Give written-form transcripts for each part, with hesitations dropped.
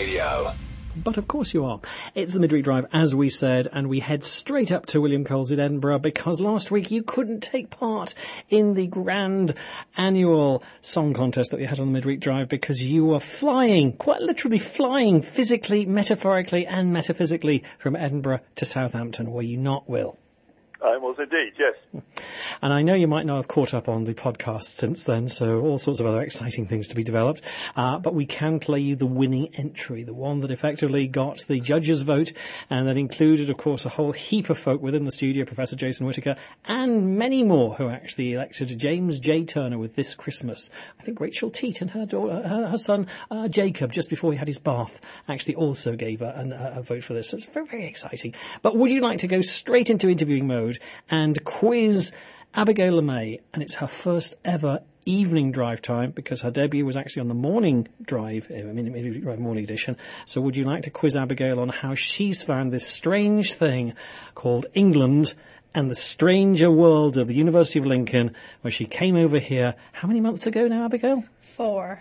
Radio. But of course you are. It's the Midweek Drive, as we said, and we head straight up to William Coles in Edinburgh because last week you couldn't take part in the grand annual song contest that we had on the Midweek Drive because you were flying, quite literally flying, physically, metaphorically and metaphysically from Edinburgh to Southampton, were you not, Will? I was indeed, yes. And I know you might not have caught up on the podcast since then, so all sorts of other exciting things to be developed. But we can play you the winning entry, the one that effectively got the judges' vote, and that included, of course, a whole heap of folk within the studio, Professor Jason Whittaker, and many more who actually elected James J. Turner with This Christmas. I think Rachel Teat and her daughter, her son, Jacob, just before he had his bath, actually also gave a vote for this. So it's very, very exciting. But would you like to go straight into interviewing mode and quiz Abigail LeMay? And it's her first ever evening drive time because her debut was actually on the morning drive, morning edition. So would you like to quiz Abigail on how she's found this strange thing called England and the stranger world of the University of Lincoln, where she came over here, how many months ago now, Abigail? 4.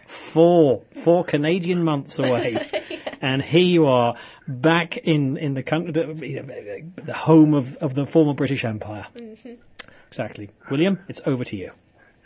4 Canadian months away. Yeah. And here you are, back in the country, the home of the former British Empire. Mm-hmm. Exactly. William, it's over to you.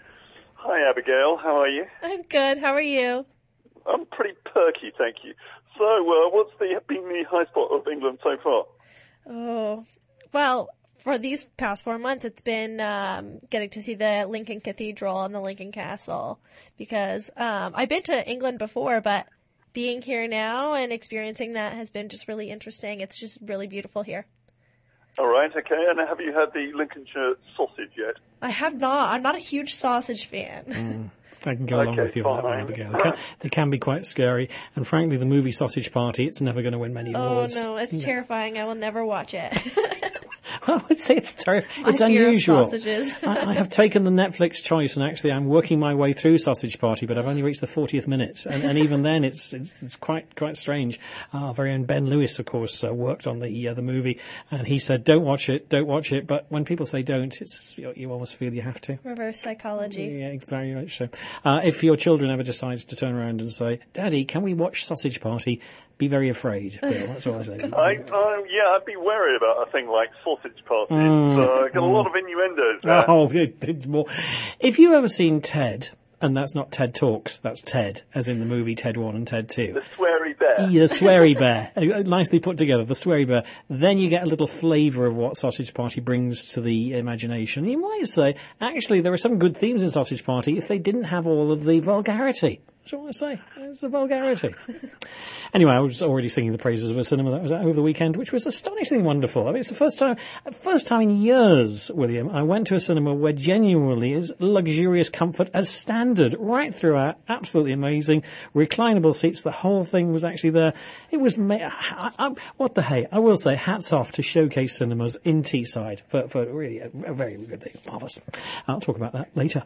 Hi, Abigail. How are you? I'm good. How are you? I'm pretty perky, thank you. So, what's been the high spot of England so far? Oh, well, for these past 4 months, it's been getting to see the Lincoln Cathedral and the Lincoln Castle, because I've been to England before, but being here now and experiencing that has been just really interesting. It's just really beautiful here. All right, okay. And have you had the Lincolnshire sausage yet? I have not. I'm not a huge sausage fan. I can go along with you on that one, Abigail. They can be quite scary. And frankly, the movie Sausage Party, it's never going to win many awards. Oh, no, it's terrifying. I will never watch it. Well, I would say it's it's unusual. I have taken the Netflix choice, and actually I'm working my way through Sausage Party, but I've only reached the 40th minute, and even then it's quite strange. Our very own Ben Lewis, of course, worked on the movie, and he said, don't watch it. But when people say don't, you almost feel you have to. Reverse psychology. Yeah, very much so. If your children ever decide to turn around and say, Daddy, can we watch Sausage Party? Be very afraid, Bill. That's what I say. I'd be worried about a thing like Sausage Party. Got a lot of innuendos there. Oh, it's more. If you've ever seen Ted, and that's not TED Talks, that's Ted, as in the movie Ted 1 and Ted 2. The Sweary Bear. Yeah, the Sweary Bear. Nicely put together, the Sweary Bear. Then you get a little flavour of what Sausage Party brings to the imagination. You might say, actually, there are some good themes in Sausage Party if they didn't have all of the vulgarity. That's what I say. It's the vulgarity. Anyway, I was already singing the praises of a cinema that was out over the weekend, which was astonishingly wonderful. I mean, it's the first time in years, William, I went to a cinema where genuinely is luxurious comfort as standard right throughout. Absolutely amazing. Reclinable seats. The whole thing was actually there. It was, what the hey? I will say, hats off to Showcase Cinemas in Teesside for really a very good thing. Marvellous. I'll talk about that later.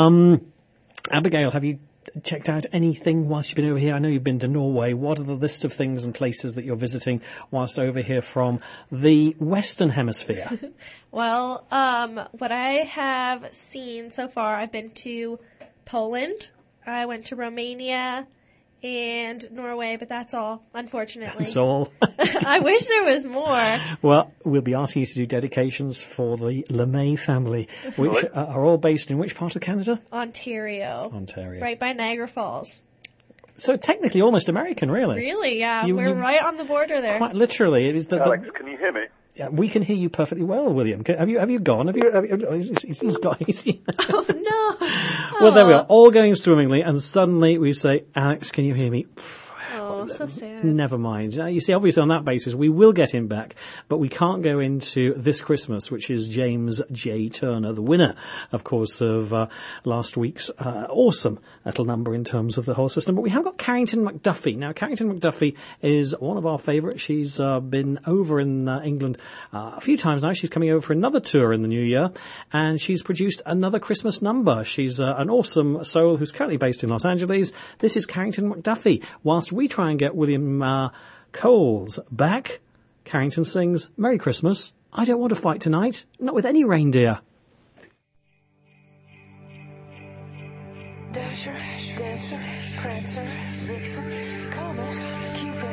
Abigail, have you checked out anything whilst you've been over here? I know you've been to Norway. What are the list of things and places that you're visiting whilst over here from the Western Hemisphere? Well, what I have seen so far, I've been to Poland, I went to Romania, and Norway, but that's all, unfortunately. That's all. I wish there was more. Well, we'll be asking you to do dedications for the LeMay family, which are all based in which part of Canada? Ontario. Right by Niagara Falls. So technically almost American, really. Really, yeah. We're right on the border there. Quite literally. It is Alex, can you hear me? Yeah, we can hear you perfectly well, William. Have you gone? He's got. Oh, no. Well, there we are, all going swimmingly, and suddenly we say, Alex, can you hear me? Oh, so sad. Never mind. You see, obviously on that basis, we will get him back, but we can't go into This Christmas, which is James J. Turner, the winner, of course, of last week's awesome little number in terms of the whole system. But we have got Carrington McDuffie. Now, Carrington McDuffie is one of our favourites. She's been over in England a few times now. She's coming over for another tour in the new year, and she's produced another Christmas number. She's an awesome soul who's currently based in Los Angeles. This is Carrington McDuffie. Whilst we try and get William Coles back, Carrington sings Merry Christmas, I Don't Want to Fight Tonight, Not With Any Reindeer. Dasher, Dancer, Prancer, Vixen, Comet, Cupid,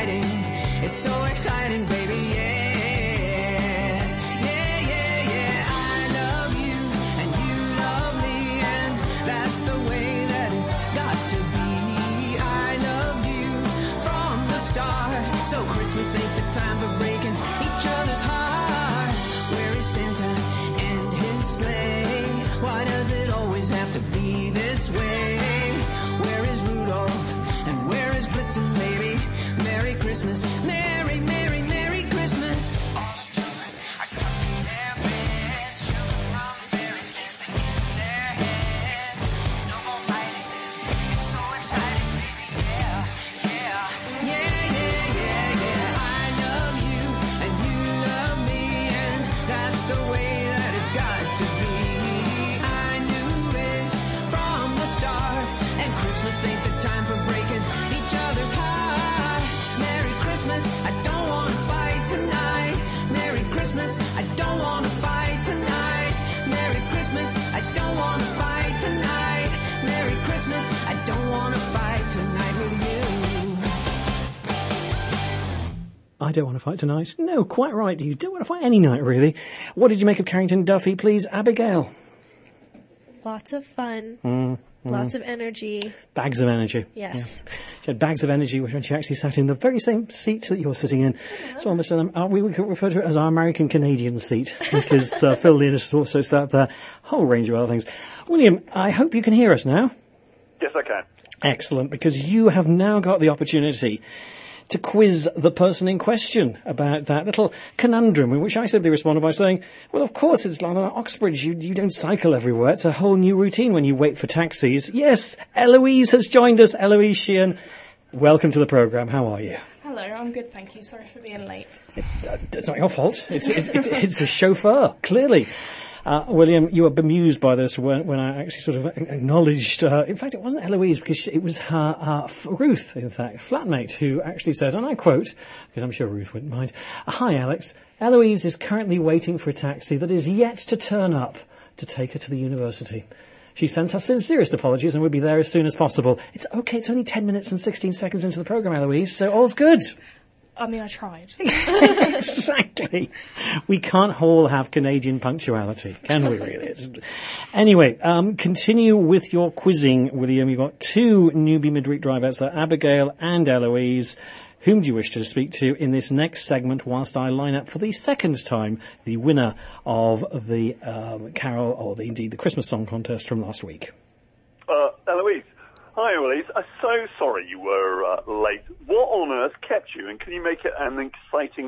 exciting. It's so exciting, baby, yeah. Yeah, yeah, yeah. I love you and you love me, and that's the way that it's got to be. I love you from the start. So Christmas ain't the time for breaking each other's heart. Where is Santa and his sleigh? Why does it always have to be this way? Where is Rudolph and where is Blitzen, baby? Merry Christmas, Merry, Merry, Merry Christmas. All the children are tucking their beds. Sugar plum fairies dancing in their heads. There's no more fighting. It's so exciting, baby, yeah, yeah. Yeah, yeah, yeah, yeah. I love you and you love me, and that's the way that it's got to be. I knew it from the start, and Christmas ain't the time for breaking each other's heart. Merry Christmas, I don't want to fight tonight. Merry Christmas, I don't want to fight tonight. Merry Christmas, I don't want to fight tonight. Merry Christmas, I don't want to fight tonight with you. I don't want to fight tonight. No, quite right. You don't want to fight any night, really. What did you make of Carrington Duffy, please, Abigail? Lots of fun. Lots of energy. Bags of energy. Yes. Yeah. She had bags of energy when she actually sat in the very same seat that you're sitting in. It's almost, we could refer to it as our American-Canadian seat, because Phil Leonidas also sat there. A whole range of other things. William, I hope you can hear us now. Yes, I can. Excellent, because you have now got the opportunity to quiz the person in question about that little conundrum, in which I simply responded by saying, well, of course, it's London Oxbridge. You don't cycle everywhere. It's a whole new routine when you wait for taxis. Yes, Eloise has joined us. Eloise Sheehan, welcome to the programme. How are you? Hello, I'm good, thank you. Sorry for being late. It's not your fault. It's the chauffeur, clearly. William, you were bemused by this when I actually sort of acknowledged, in fact, it wasn't Eloise, because it was her, Ruth, in fact, flatmate, who actually said, and I quote, because I'm sure Ruth wouldn't mind, "Hi, Alex. Eloise is currently waiting for a taxi that is yet to turn up to take her to the university. She sends her sincerest apologies and will be there as soon as possible." It's okay, it's only 10 minutes and 16 seconds into the programme, Eloise, so all's good. I mean, I tried. Exactly. We can't all have Canadian punctuality, can we really? Anyway, continue with your quizzing, William. You've got two newbie midweek drivers, Abigail and Eloise. Whom do you wish to speak to in this next segment, whilst I line up for the second time the winner of the Carol, or indeed the Christmas song contest from last week? Eloise. Hi, Eloise. I'm so sorry you were late. What on earth kept you, and can you make it an exciting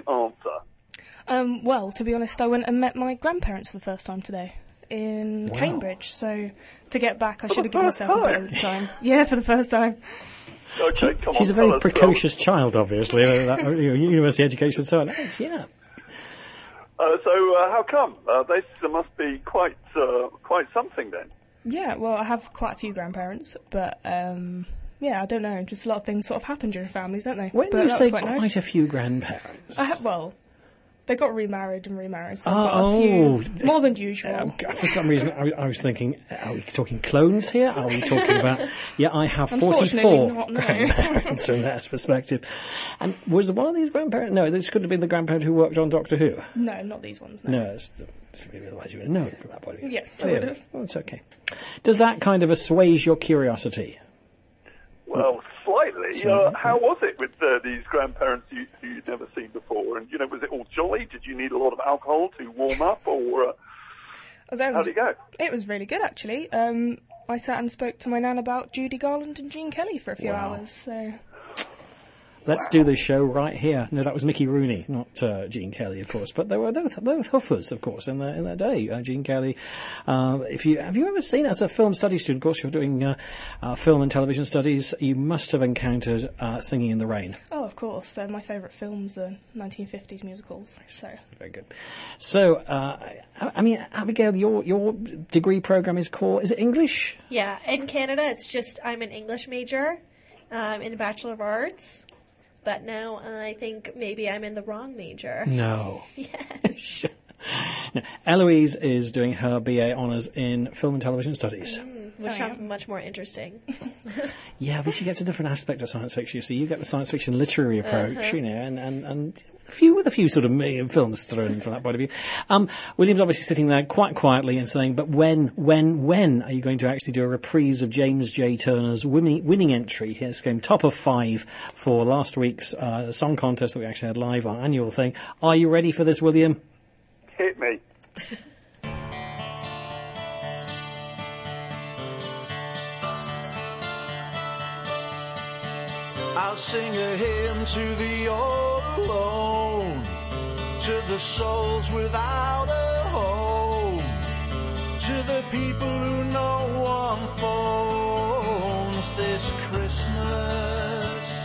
answer? Well, to be honest, I went and met my grandparents for the first time today in Cambridge. So to get back, I should have given myself a bit of time. Yeah, for the first time. Okay, come on. She's a very precocious child, obviously. University education, so on. Yeah. So how come? This must be quite something then. Yeah, well, I have quite a few grandparents, but yeah, I don't know. Just a lot of things sort of happen during families, don't they? When you say quite a few grandparents, well, they got remarried, so I've got a few, more than usual. For some reason, I was thinking, are we talking clones here? Are we talking about? Yeah, I have 44 grandparents from that perspective. And was one of these grandparents? No, this could have been the grandparent who worked on Doctor Who. No, not these ones. No, it's otherwise you would have known from that point of view. Yes, I would have. Well, it's okay. Does that kind of assuage your curiosity? Well, slightly. How was it with these grandparents who you'd never seen before? And, was it all jolly? Did you need a lot of alcohol to warm up? Or how did it go? It was really good, actually. I sat and spoke to my nan about Judy Garland and Gene Kelly for a few hours. So Let's do this show right here. No, that was Mickey Rooney, not Gene Kelly, of course. But they were both hoofers, of course, in their day. Gene Kelly. Have you ever seen, as a film studies student, of course, you're doing film and television studies, you must have encountered Singing in the Rain. Oh, of course. My favourite films are 1950s musicals. So very good. So, I mean, Abigail, your degree program is it English? Yeah, in Canada, it's just I'm an English major in a Bachelor of Arts. But now I think maybe I'm in the wrong major. No. Yes. No. Eloise is doing her BA Honours in Film and Television Studies. which sounds much more interesting. Yeah, but she gets a different aspect of science fiction. So you get the science fiction literary approach, and with a few sort of films thrown in from that point of view. William's obviously sitting there quite quietly and saying, but when are you going to actually do a reprise of James J. Turner's winning entry? His came top of 5 for last week's song contest that we actually had live, our annual thing. Are you ready for this, William? Hit me. I'll sing a hymn to the all alone, to the souls without a home, to the people who no one phones this Christmas,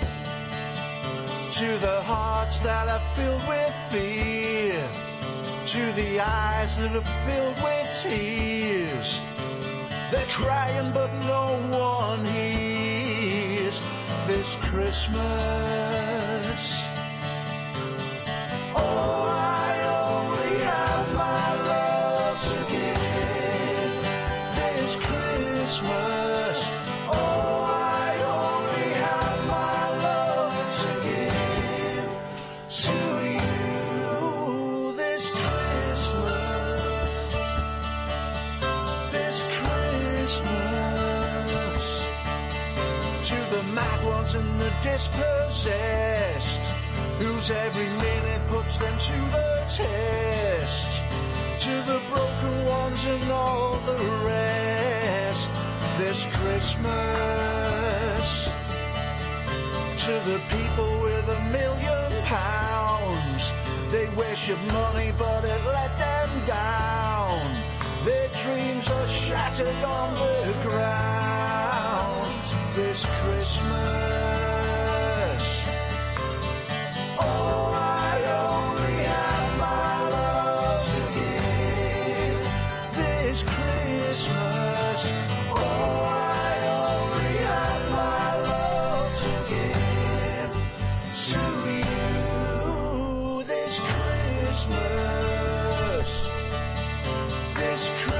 to the hearts that are filled with fear, to the eyes that are filled with tears. They're crying but no one hears this Christmas. Oh, I only have my love to give this Christmas. Oh, I only have my love to give to you this Christmas. This Christmas. To the mad ones and the dispossessed, whose every minute puts them to the test, to the broken ones and all the rest this Christmas, to the people with £1 million, they worship money but it let them down, their dreams are shattered on the ground this Christmas. Oh, I only have my love to give this Christmas. Oh, I only have my love to give to you this Christmas. This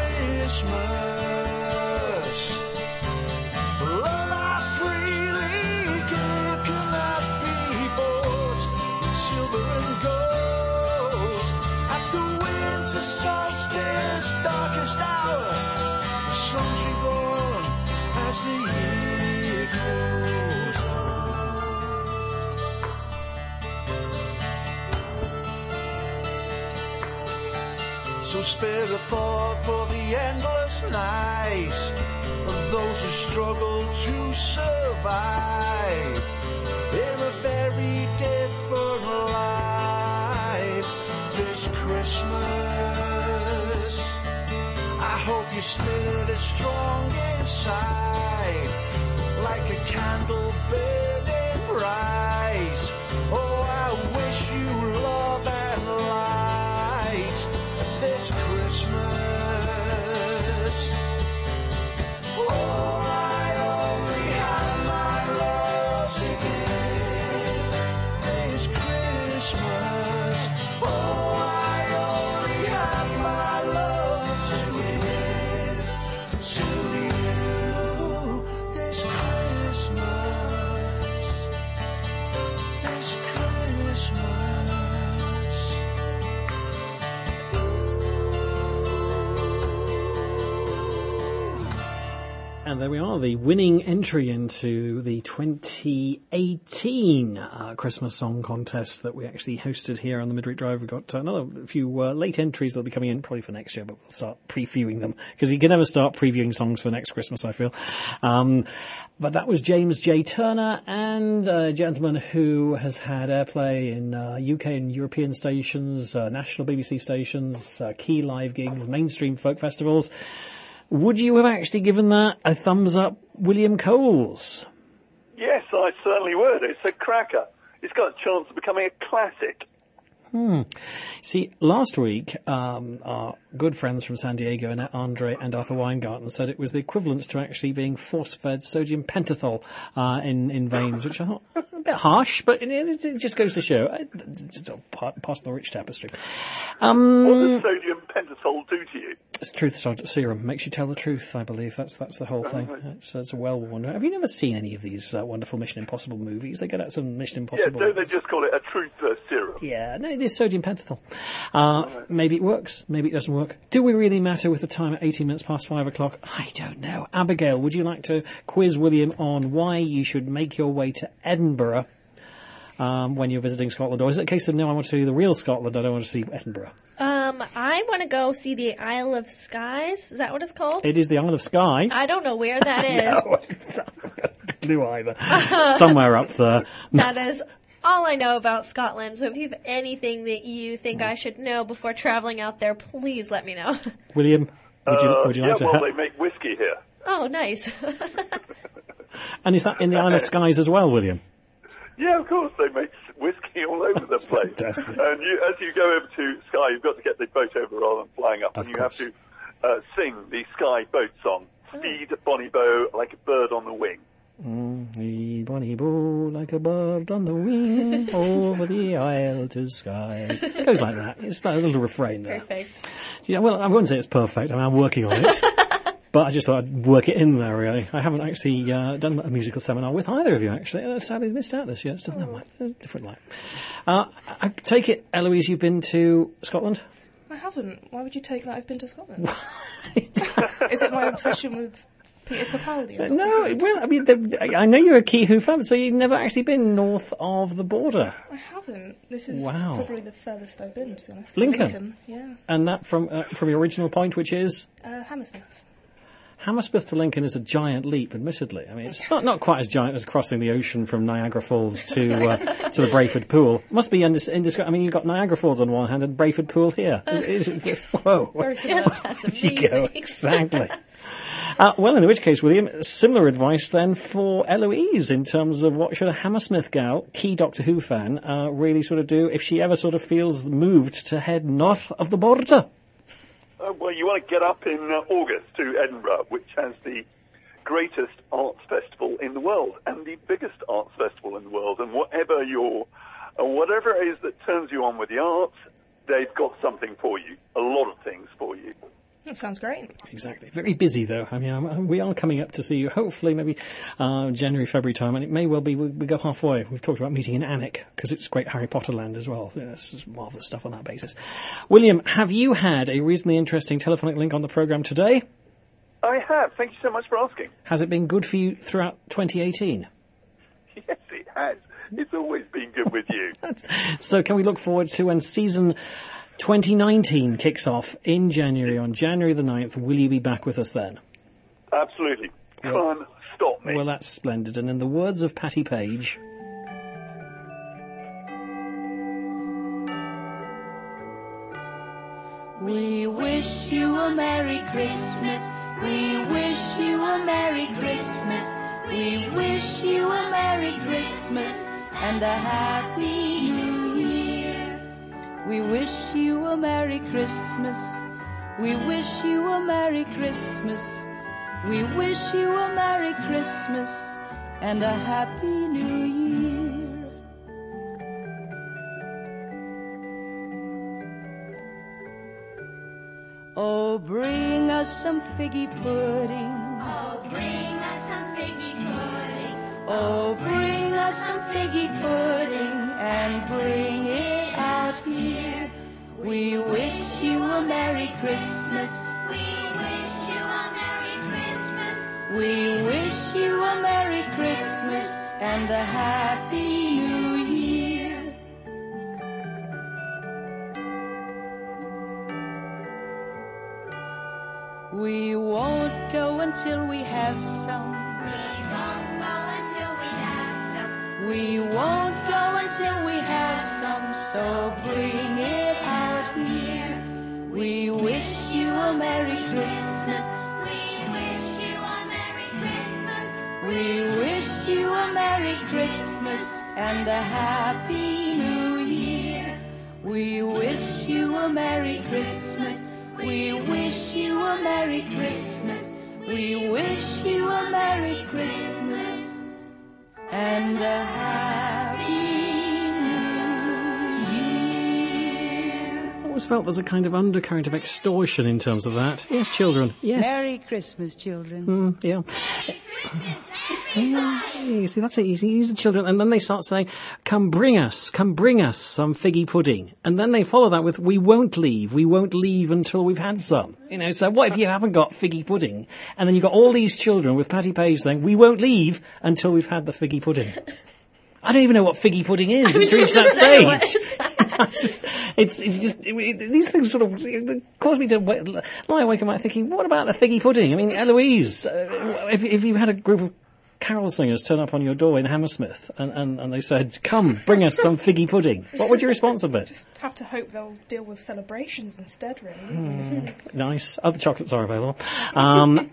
Christmas. Love I freely give cannot be bought with silver and gold. At the winter solstice darkest hour, the sun's reborn as the year goes on. So spare a thought for the endless night of those who struggle to survive in a very different life this Christmas. I hope your spirit is strong inside, like a candle burning bright. Oh, I wish you love and light this Christmas. Oh, I only have my love to give this Christmas. Oh, I only have my love to give to you this Christmas. This Christmas. And there we are, the winning entry into the 2018 Christmas Song Contest that we actually hosted here on the Midweek Drive. We've got another few late entries that'll be coming in probably for next year, but we'll start previewing them, because you can never start previewing songs for next Christmas, I feel. But that was James J. Turner, and a gentleman who has had airplay in UK and European stations, national BBC stations, key live gigs, mainstream folk festivals. Would you have actually given that a thumbs up, William Coles? Yes, I certainly would. It's a cracker. It's got a chance of becoming a classic. See, last week, our good friends from San Diego, Annette Andre and Arthur Weingarten, said it was the equivalent to actually being force-fed sodium pentothal in veins, which I thought a bit harsh, but it just goes to show. Just pass the rich tapestry. What does sodium pentothal do to you? It's truth serum. Makes you tell the truth, I believe. That's the whole thing. It's a well-worn. Have you never seen any of these wonderful Mission Impossible movies? They get out some Mission Impossible. Yeah, don't they just call it a truth serum? Yeah, no, it is sodium pentothal. Maybe it works. Maybe it doesn't work. Do we really matter with the time at 18 minutes past 5 o'clock? I don't know. Abigail, would you like to quiz William on why you should make your way to Edinburgh when you're visiting Scotland? Or is it a case of, no, I want to see the real Scotland, I don't want to see Edinburgh? I want to go see the Isle of Skies. Is that what it's called? It is the Isle of Skye. I don't know where that is. No, I've got no clue either. Somewhere up there. That is all I know about Scotland. So if you have anything that you think I should know before traveling out there, please let me know. William, would you like to... well, they make whiskey here. Oh, nice. And is that in the Isle of Skies as well, William? Yeah, of course, they make whiskey all over the place. Fantastic. And as you go over to Skye, you've got to get the boat over rather than flying up. Of and you course. have to sing the Skye boat song, Speed, Bonnie Bow, like a bird on the wing. Bonnie bow like a bird on the wing over the Isle to Skye. It goes like that. It's like a little refrain there. Perfect. Yeah, well, I wouldn't say it's perfect. I mean, I'm working on it. But I just thought I'd work it in there, really. I haven't actually done a musical seminar with either of you, actually. I sadly missed out this year. Still, never mind. Different light. I take it, Eloise, you've been to Scotland? I haven't. Why would you take that I've been to Scotland? Is it my obsession with Peter Capaldi? No, well, I mean, I know you're a Key Who fan, so you've never actually been north of the border. I haven't. This is Wow. probably the furthest I've been, to be honest. Lincoln? Yeah. And that from your original point, which is? Hammersmith. Hammersmith to Lincoln is a giant leap, admittedly. I mean, it's not quite as giant as crossing the ocean from Niagara Falls to the Brayford Pool. Must be indescribable. I mean, you've got Niagara Falls on one hand and Brayford Pool here. Whoa. Just as There you go, amazing. exactly. Well, in which case, William, similar advice then for Eloise in terms of what should a Hammersmith gal, key Doctor Who fan, really sort of do if she ever sort of feels moved to head north of the border? Well, you want to get up in August to Edinburgh, which has the greatest arts festival in the world and the biggest arts festival in the world. And whatever it is that turns you on with the arts, they've got something for you, a lot of things for you. That sounds great. Exactly. Very busy, though. I mean, we are coming up to see you, hopefully, maybe January, February time, and it may well be we go halfway. We've talked about meeting in Alnwick, because it's great Harry Potter land as well. It's marvellous stuff on that basis. William, have you had a reasonably interesting telephonic link on the programme today? I have. Thank you so much for asking. Has it been good for you throughout 2018? Yes, it has. It's always been good with you. So can we look forward to when season 2019 kicks off in January, on January the 9th? Will you be back with us then? Absolutely. Can't stop me. Well, that's splendid. And in the words of Patty Page... We wish you a Merry Christmas. We wish you a Merry Christmas. We wish you a Merry Christmas and a Happy New Year. We wish you a Merry Christmas. We wish you a Merry Christmas. We wish you a Merry Christmas and a Happy New Year. Oh, bring us some figgy pudding. Oh, bring us some figgy pudding. Oh, bring us some figgy pudding and bring it out here. We wish you a Merry Christmas. We wish you a Merry Christmas. We wish you a Merry Christmas and a Happy New Year. We won't go until we have some. We won't go until we have some. We won't go until we have some, so bring it out here. We wish you a Merry Christmas. We wish you a Merry Christmas. We wish you a Merry Christmas and a Happy New Year. We wish you a Merry Christmas. We wish you a Merry Christmas. We wish you a Merry Christmas and a Happy New Year. always felt there's a kind of undercurrent of extortion in terms of that. Yes, children. Yes. Merry Christmas, children. Yeah. You see, that's it. You use the children, and then they start saying, come bring us some figgy pudding. And then they follow that with, we won't leave until we've had some. You know, so what if you haven't got figgy pudding? And then you've got all these children with Patty Page saying, we won't leave until we've had the figgy pudding. I don't even know what figgy pudding is. It's reached that stage. These things sort of cause me to lie awake at night thinking, what about the figgy pudding? I mean, Eloise, if you had a group of carol singers turn up on your door in Hammersmith and they said, come, bring us some figgy pudding, what would your response have been? Just have to hope they'll deal with celebrations instead, really. Nice. Other chocolates are available. And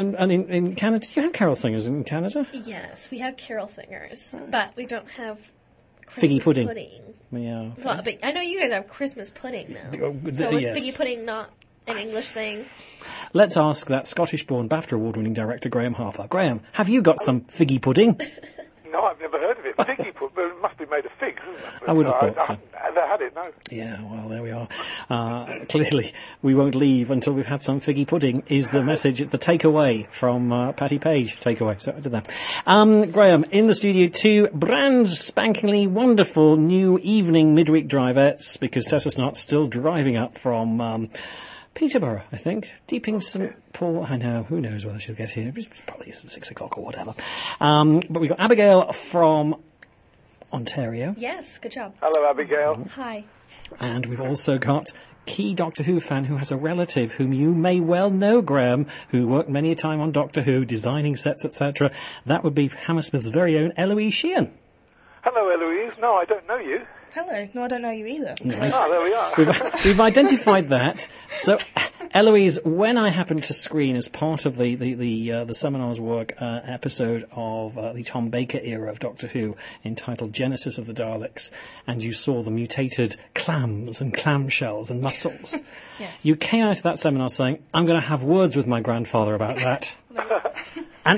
in Canada, do you have carol singers in Canada? Yes, we have carol singers, but we don't have Christmas figgy pudding. Yeah. Well, but I know you guys have Christmas pudding now. So is figgy pudding not an English thing? Let's ask that Scottish-born BAFTA award-winning director, Graham Harper. Graham, have you got some figgy pudding? No, I've never heard of it. Figgy pudding, but it must be made of figs, isn't it? I would have thought so. I never had it, no. Yeah, well, there we are. Clearly, we won't leave until we've had some figgy pudding is the message. It's the takeaway from Patty Page. Takeaway, so I did that. Graham, in the studio, 2 brand spankingly wonderful new evening midweek drivettes, because Tessa Snott's still driving up from Peterborough, I think. Deeping St Paul. I know, who knows whether she'll get here. It's probably 6 o'clock or whatever. But we've got Abigail from Ontario. Yes, good job. Hello, Abigail. Hi. And we've also got key Doctor Who fan who has a relative whom you may well know, Graham, who worked many a time on Doctor Who, designing sets, etc. That would be Hammersmith's very own Eloise Sheehan. Hello, Eloise. No, I don't know you. Hello. No, I don't know you either. Nice. Oh, there we are. We've identified that. So, Eloise, when I happened to screen as part of the Seminars work episode of the Tom Baker era of Doctor Who entitled Genesis of the Daleks, and you saw the mutated clams and clamshells and mussels, Yes. you came out of that seminar saying, I'm going to have words with my grandfather about that. And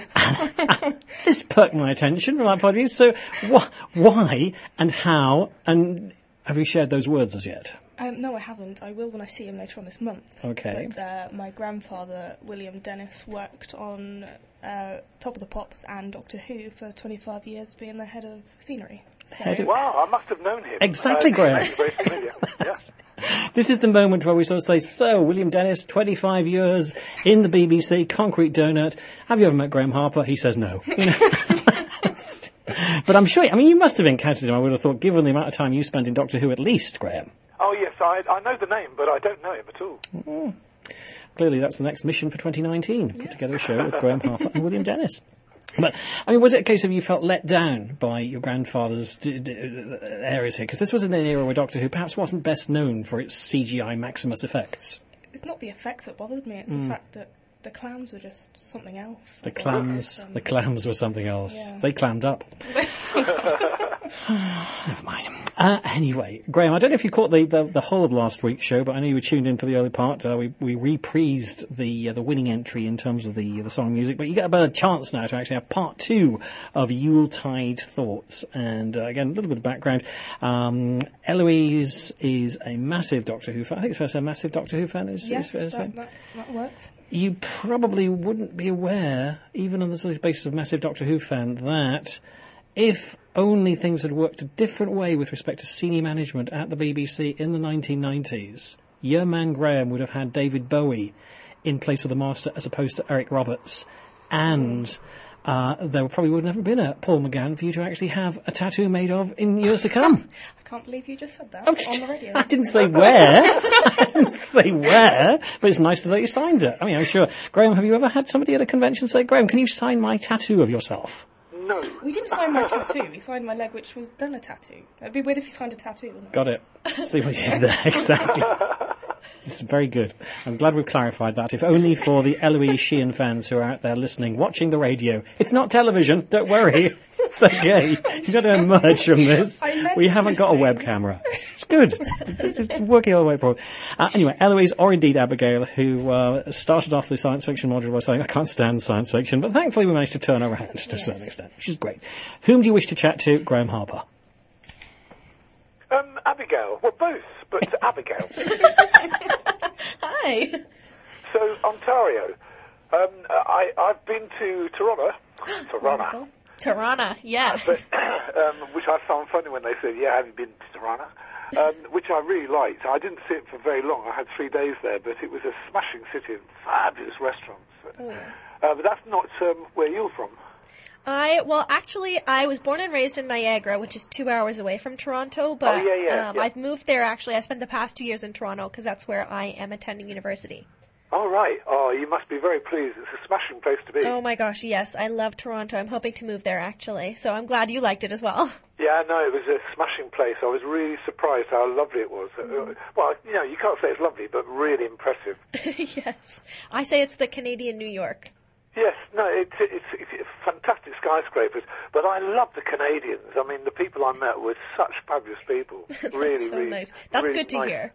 this perked my attention from that point of view. So why and how, and have you shared those words as yet? No, I haven't. I will when I see him later on this month. Okay. But my grandfather, William Dennis, worked on Top of the Pops and Doctor Who for 25 years, being the head of scenery. So Wow, I must have known him. Exactly, Graham. Very familiar. Yeah. This is the moment where we sort of say, so, William Dennis, 25 years in the BBC, Concrete Donut. Have you ever met Graham Harper? He says no. You know? But I'm sure, you must have encountered him, I would have thought, given the amount of time you spent in Doctor Who at least, Graham. Oh, yes, I know the name, but I don't know him at all. Clearly, that's the next mission for 2019. Put together a show with Graham Harper and William Dennis. But, was it a case of you felt let down by your grandfather's areas here? Because this was in an era where Doctor Who perhaps wasn't best known for its CGI Maximus effects. It's not the effects that bothered me, it's the fact that the clams were just something else. The clams were something else. Yeah. They clammed up. Never mind. Anyway, Graham, I don't know if you caught the whole of last week's show, but I know you were tuned in for the early part. We reprised the winning entry in terms of the song music, but you get a better chance now to actually have part 2 of Yuletide Thoughts. And again, a little bit of background. Eloise is a massive Doctor Who fan. I think it's fair to say a massive Doctor Who fan. Yes, that works. You probably wouldn't be aware, even on the basis of massive Doctor Who fan, that if only things had worked a different way with respect to senior management at the BBC in the 1990s, your man Graham would have had David Bowie in place of the Master as opposed to Eric Roberts. And there probably would have never been a Paul McGann for you to actually have a tattoo made of in years to come. I can't believe you just said that on the radio. I didn't say where. But it's nice that you signed it. I'm sure. Graham, have you ever had somebody at a convention say, Graham, can you sign my tattoo of yourself? No. We didn't sign my tattoo. We signed my leg, which was then a tattoo. It'd be weird if you signed a tattoo. Wouldn't it? Got it. See what you did there. Exactly. This is very good. I'm glad we've clarified that. If only for the Eloise Sheehan fans who are out there listening, watching the radio. It's not television. Don't worry. It's okay. You've got to emerge from this. We haven't got a web camera. It's good. It's working all the way forward. Anyway, Eloise, or indeed Abigail, who started off the science fiction module by saying, I can't stand science fiction, but thankfully we managed to turn her around to a certain extent, which is great. Whom do you wish to chat to? Graham Harper. Abigail. Abigail. Well, both, but Abigail. Hi. So, Ontario. I've been to Toronto. Toronto. Toronto, yeah. But, which I found funny when they said, have you been to Toronto? Which I really liked. I didn't see it for very long. I had 3 days there, but it was a smashing city and fabulous restaurants. Oh, yeah. But that's not where you're from. I was born and raised in Niagara, which is 2 hours away from Toronto, but I've moved there, actually. I spent the past 2 years in Toronto because that's where I am attending university. Oh, right. Oh, you must be very pleased. It's a smashing place to be. Oh, my gosh, yes. I love Toronto. I'm hoping to move there, actually. So I'm glad you liked it as well. Yeah, no, it was a smashing place. I was really surprised how lovely it was. Well, you can't say it's lovely, but really impressive. Yes. I say it's the Canadian New York. Yes, no, it's fantastic skyscrapers, but I love the Canadians. I mean, the people I met were such fabulous people. Really, so really nice. That's really good to nice. hear.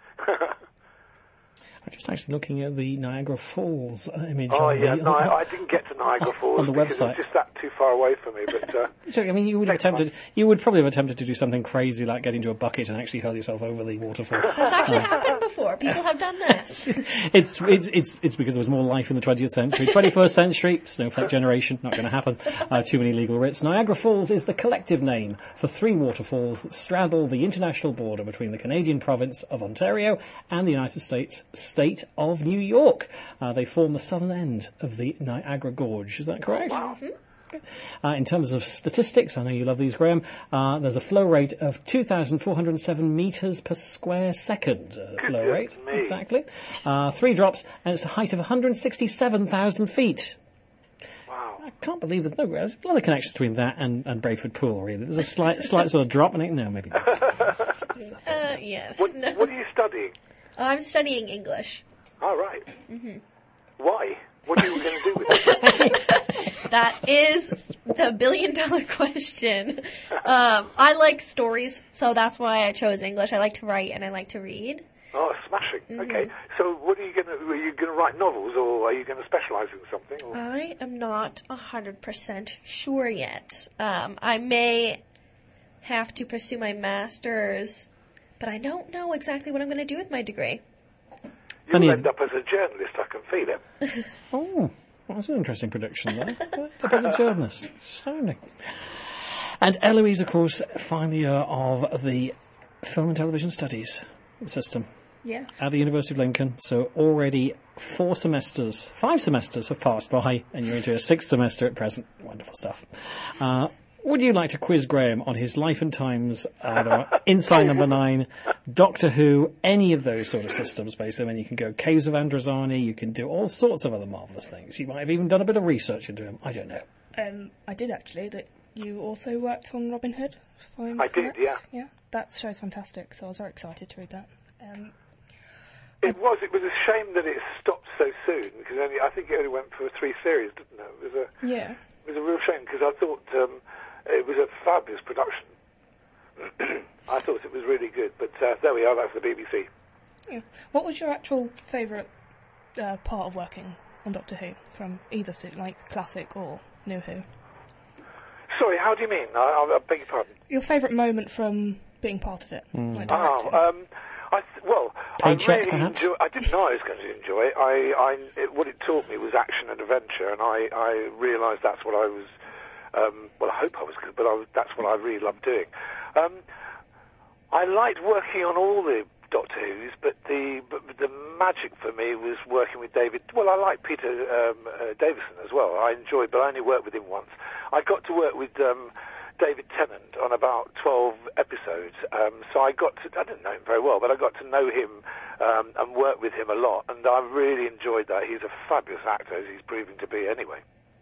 I'm just actually looking at the Niagara Falls image. Oh, on yeah, the, no, I didn't get to Niagara Falls on the because website. it was just that too far away for me. But So, I mean, you would probably have attempted to do something crazy like get into a bucket and actually hurl yourself over the waterfall. That's actually happened before. People have done this. It's because there was more life in the 20th century. 21st century, snowflake generation, not going to happen. Too many legal writs. Niagara Falls is the collective name for 3 waterfalls that straddle the international border between the Canadian province of Ontario and the United States state of New York. They form the southern end of the Niagara Gorge. Is that correct? wow. In terms of statistics, I know you love these, Graham, there's a flow rate of 2,407 metres per square second. Flow rate, me. exactly. 3 drops, and it's a height of 167,000 feet. Wow. I can't believe there's a lot of connection between that and Brayford Pool, really. There's a slight sort of drop in it. No, maybe not. Yes. What are you studying? I'm studying English. Oh, right. Mm-hmm. Why? What are you going to do with it? That is the billion-dollar question. I like stories, so that's why I chose English. I like to write and I like to read. Oh, smashing. Okay. So what are you going to write novels, or are you going to specialise in something? Or? I am not 100% sure yet. I may have to pursue my master's, but I don't know exactly what I'm going to do with my degree. You'll end up as a journalist, I can feel it. Oh, well, that's an interesting prediction there. As a journalist. Astounding. And Eloise, of course, final year of the Film and Television Studies system. Yes. At the University of Lincoln. So already 5 semesters have passed by, and you're into a 6th semester at present. Wonderful stuff. Would you like to quiz Graham on his life and times, either Inside Number 9, Doctor Who, any of those sort of systems, basically? I mean, you can go Caves of Androzani, you can do all sorts of other marvellous things. You might have even done a bit of research into him. I don't know. I did, actually. That you also worked on Robin Hood, if I'm I correct? did, yeah. Yeah, that show's fantastic, so I was very excited to read that. It was a shame that it stopped so soon, because I think it only went for 3 series, didn't it? It was a real shame, because I thought it was a fabulous production. I thought it was really good, but there we are, that's the BBC. Yeah. What was your actual favourite part of working on Doctor Who, from either suit, like classic or New Who? Sorry, how do you mean? I beg your pardon. Your favourite moment from being part of it? Like directing? Paycheck, I really perhaps? I didn't know I was going to enjoy it. What it taught me was action and adventure, and I realised that's what I was. I hope I was good, but that's what I really loved doing. I liked working on all the Doctor Who's, but the magic for me was working with David. Well, I like Peter Davison as well. I enjoyed, but I only worked with him once. I got to work with David Tennant on about 12 episodes, so I didn't know him very well, but I got to know him and work with him a lot, and I really enjoyed that. He's a fabulous actor, as he's proving to be anyway.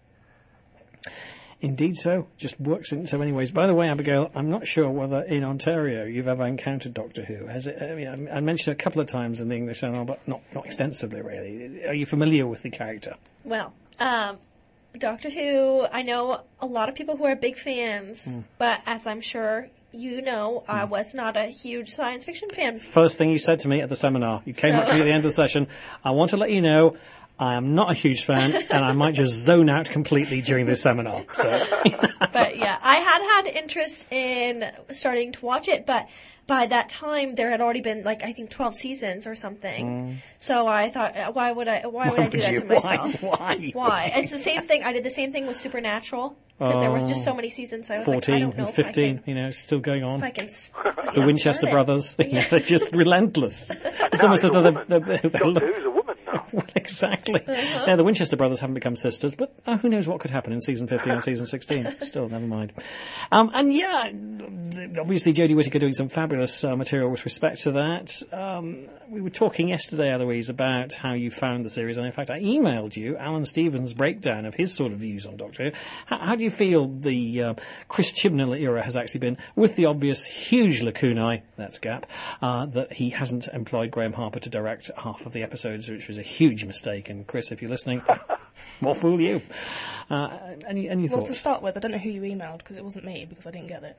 Indeed so. Just works in so many ways. By the way, Abigail, I'm not sure whether in Ontario you've ever encountered Doctor Who. Has it? I mean, I mentioned it a couple of times in the English channel, but not extensively, really. Are you familiar with the character? Well, Doctor Who, I know a lot of people who are big fans, but as I'm sure you know, I was not a huge science fiction fan. First thing you said to me at the seminar, you came up to me at the end of the session, I want to let you know I am not a huge fan, and I might just zone out completely during this seminar. So, But yeah, I had interest in starting to watch it, but by that time there had already been like I think 12 seasons or something. So I thought, why would I do that to myself? Why? It's the same thing. I did the same thing with Supernatural because there was just so many seasons. So I was 14 like, I don't know and 15, if I can, it's still going on. if I can The Winchester brothers, they're just relentless. It's almost as though Doctor Who's a woman now. Well, exactly. Yeah, the Winchester brothers haven't become sisters, but who knows what could happen in season 15 and season 16. Still, never mind. And yeah, obviously Jodie Whittaker doing some fabulous material with respect to that. We were talking yesterday, Eloise, about how you found the series, and in fact I emailed you Alan Stevens' breakdown of his sort of views on Doctor Who. How do you feel the Chris Chibnall era has actually been, with the obvious huge lacunae, that's gap, that he hasn't employed Graham Harper to direct half of the episodes, which was a huge mistake. And Chris, if you're listening, more fool you. Any thoughts? Well, to start with, I don't know who you emailed because it wasn't me because I didn't get it.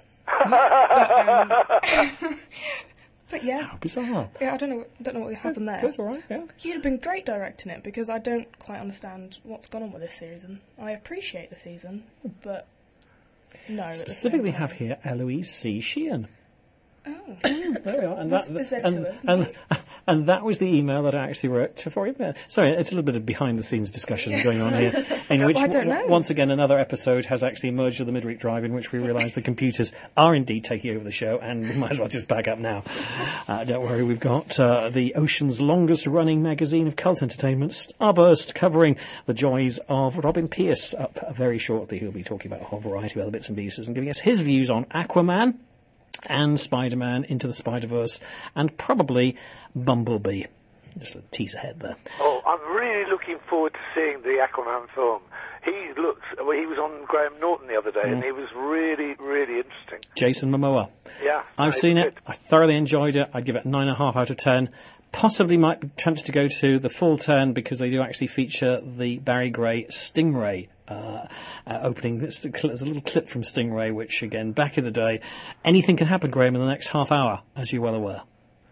But yeah. How bizarre. Yeah, I don't know what happened there. That's all right, yeah. You'd have been great directing it because I don't quite understand what's gone on with this season. I appreciate the season, but no. Specifically have here Eloise C. Sheehan. Oh. There we are. And Is there two of them? And that was the email that I actually wrote for him. Sorry, it's a little bit of behind-the-scenes discussions going on here, in which, I don't know. once again, another episode has actually emerged of the Midweek Drive, in which we realise the computers are indeed taking over the show, and we might as well just back up now. Don't worry, we've got the ocean's longest-running magazine of cult entertainment, Starburst, covering the joys of Robin Pierce up very shortly. He'll be talking about a whole variety of other bits and pieces and giving us his views on Aquaman and Spider-Man Into the Spider-Verse, and probably Bumblebee. Just a tease ahead there. Oh, I'm really looking forward to seeing the Aquaman film. He was on Graham Norton the other day, and he was really, really interesting. Jason Momoa. Yeah. I've seen it. I thoroughly enjoyed it. I'd give it 9.5 out of 10. Possibly might be tempted to go to the full 10 because they do actually feature the Barry Gray Stingray opening. There's a little clip from Stingray, which, again, back in the day, anything can happen, Graham, in the next half hour, as you're well aware.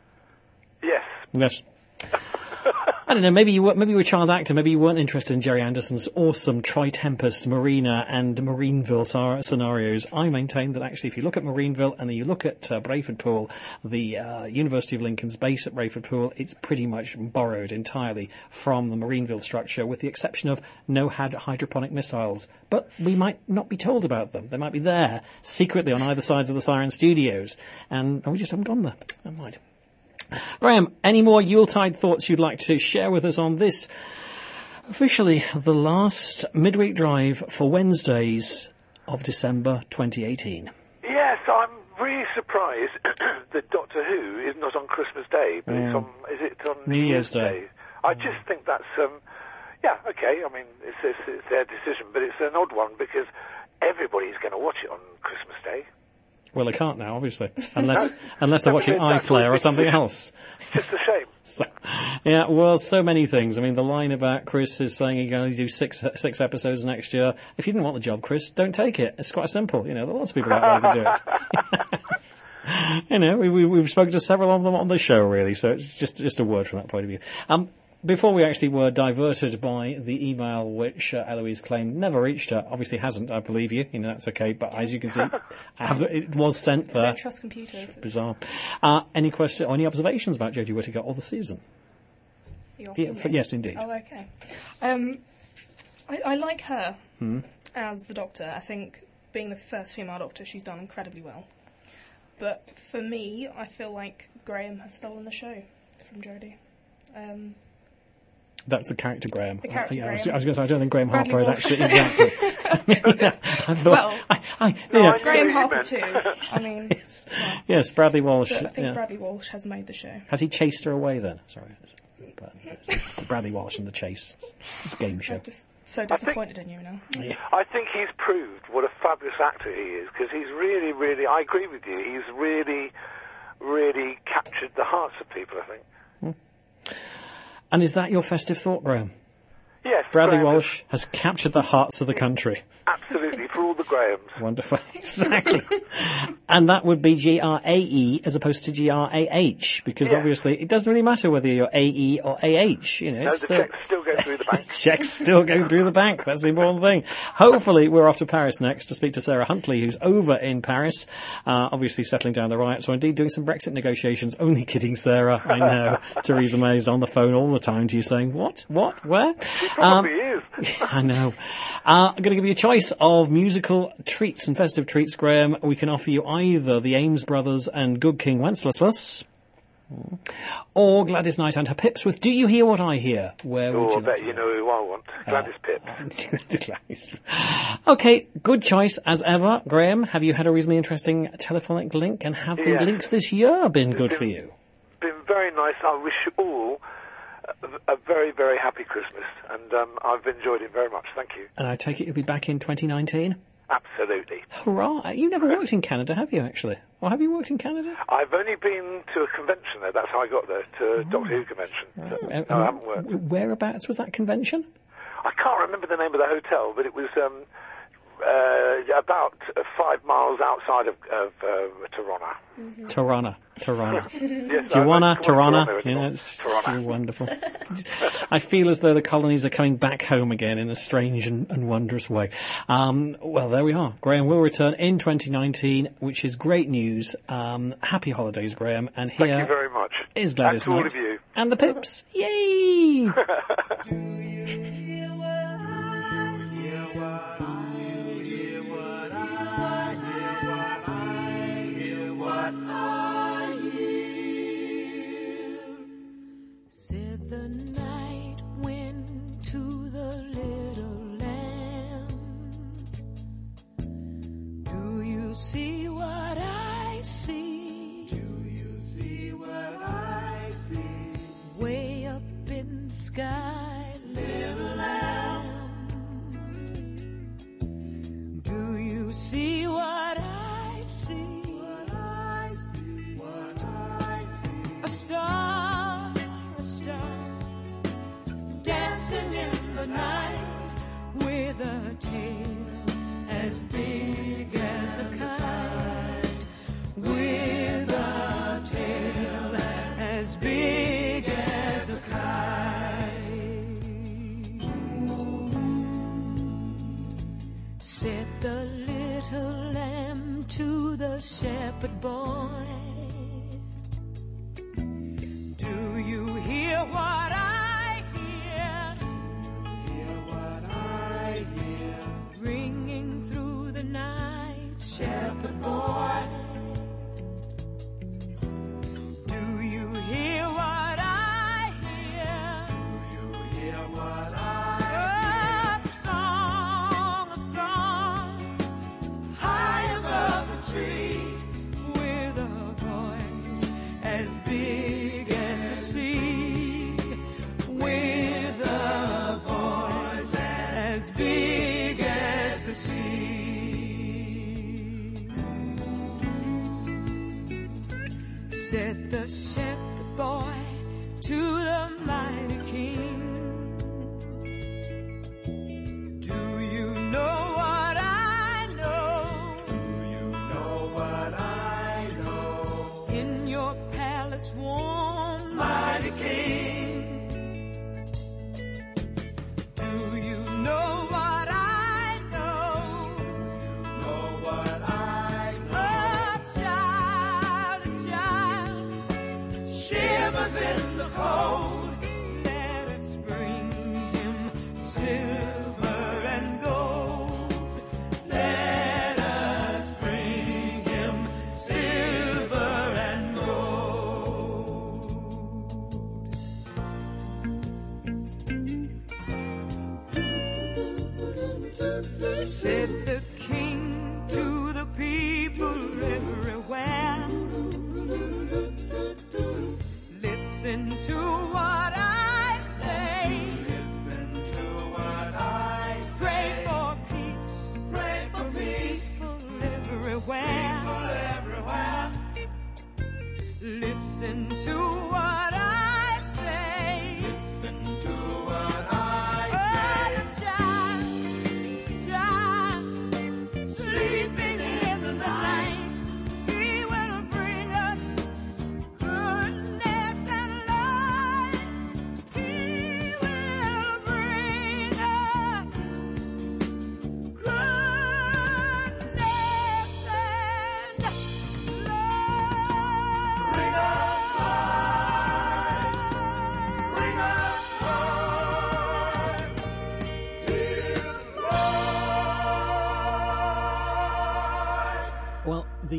Yes. I don't know, maybe you were a child actor, maybe you weren't interested in Jerry Anderson's awesome Tri-Tempest, Marina and Marineville scenarios. I maintain that actually if you look at Marineville and then you look at Brayford Pool, the University of Lincoln's base at Brayford Pool, it's pretty much borrowed entirely from the Marineville structure, with the exception of no hydroponic missiles. But we might not be told about them. They might be there, secretly on either sides of the Siren Studios, and we just haven't gone there. I might. Graham, any more Yuletide thoughts you'd like to share with us on this? Officially, the last midweek drive for Wednesdays of December 2018. Yes, I'm really surprised that Doctor Who is not on Christmas Day, but is it on New Year's Day? I just think that's, yeah, okay, I mean, it's their decision, but it's an odd one because everybody's going to watch it on Christmas Day. Well, they can't now, obviously, unless they're watching iPlayer or something else. It's just a shame. So, yeah, well, so many things. I mean, the line about Chris is saying he can only do six episodes next year. If you didn't want the job, Chris, don't take it. It's quite simple. There are lots of people out there who can do it. We've spoken to several of them on the show, really, so it's just a word from that point of view. Before we actually were diverted by the email which Eloise claimed never reached her, obviously hasn't, I believe you, that's okay, but as you can see, it was sent there. I don't trust computers. Bizarre. Any questions or any observations about Jodie Whittaker or the season? Yes, indeed. Oh, okay. I like her as the Doctor. I think being the first female Doctor, she's done incredibly well. But for me, I feel like Graham has stolen the show from Jodie. That's the character Graham. The character Graham. I was going to say, I don't think Graham Bradley Harper Walsh. is actually exactly. I thought, Graham Harper too. I mean, yes, Bradley Walsh. I think Bradley Walsh has made the show. Has he chased her away then? Sorry, Bradley Walsh and the Chase. It's a game show. I'm just so disappointed in you now. Yeah. I think he's proved what a fabulous actor he is because he's really, really. I agree with you. He's really, really captured the hearts of people. I think. And is that your festive thought, Graham? Yes. Bradley Walsh has captured the hearts of the country. Absolutely. For for all the Grahams. Wonderful, exactly. And that would be GRAE as opposed to GRAH, because obviously it doesn't really matter whether you're AE or AH. You know, no, the checks still go through the bank. Checks still go through the bank. That's the important thing. Hopefully, we're off to Paris next to speak to Sarah Huntley, who's over in Paris, obviously settling down the riots, or indeed doing some Brexit negotiations. Only kidding, Sarah. I know. Theresa May is on the phone all the time to you saying, what, where? She probably is. I know. I'm going to give you a choice of musical treats and festive treats, Graham. We can offer you either the Ames Brothers and Good King Wenceslas, or Gladys Knight and her Pips with Do You Hear What I Hear? Where would you I bet you know who I want. Gladys Pips. Okay, good choice as ever. Graham, have you had a reasonably interesting telephonic link, and have the links this year been good for you? Been very nice. I wish you all a very, very happy Christmas, and I've enjoyed it very much. Thank you. And I take it you'll be back in 2019? Absolutely. Hurrah! You've never worked in Canada, have you, actually? Or have you worked in Canada? I've only been to a convention there. That's how I got there, to a Doctor Who convention. So, no, I haven't worked. Whereabouts was that convention? I can't remember the name of the hotel, but it was about 5 miles outside of Toronto. Mm-hmm. Toronto. Yes, Toronto. Yeah, it's so wonderful. I feel as though the colonies are coming back home again in a strange and wondrous way. Well, there we are. Graham will return in 2019, which is great news. Happy holidays, Graham. And here Thank you very much. Is Gladys Knight all of you. And the Pips. Yay! Said the night wind to the little lamb, do you see what I see? Do you see what I see? Way up in the sky, little lamb, do you see what I see? What I see, what I see. A star dancing in the night with a tail as big as a kite, with a tail as big as a kite. Said the little lamb to the shepherd boy, do you hear what I hear? Ringing through the night, shepherd boy, do you hear what I hear? Do you hear what I hear? A song high above the tree, with a voice as big as the sea, with a voice as big as the sea. Said the shepherd boy to the mighty king, do you know what I know? Do you know what I know? In your palace warm, mighty king, do you know what I know? Do you know what I know? A child shivers in the cold. Let us bring him silver and gold. Let us bring him silver and gold. Said the king to the people everywhere, listen to what I say. Listen to what I say. Pray for peace. Pray for peace. People everywhere. People everywhere. Listen to what I say. Listen to what I say. Oh, the child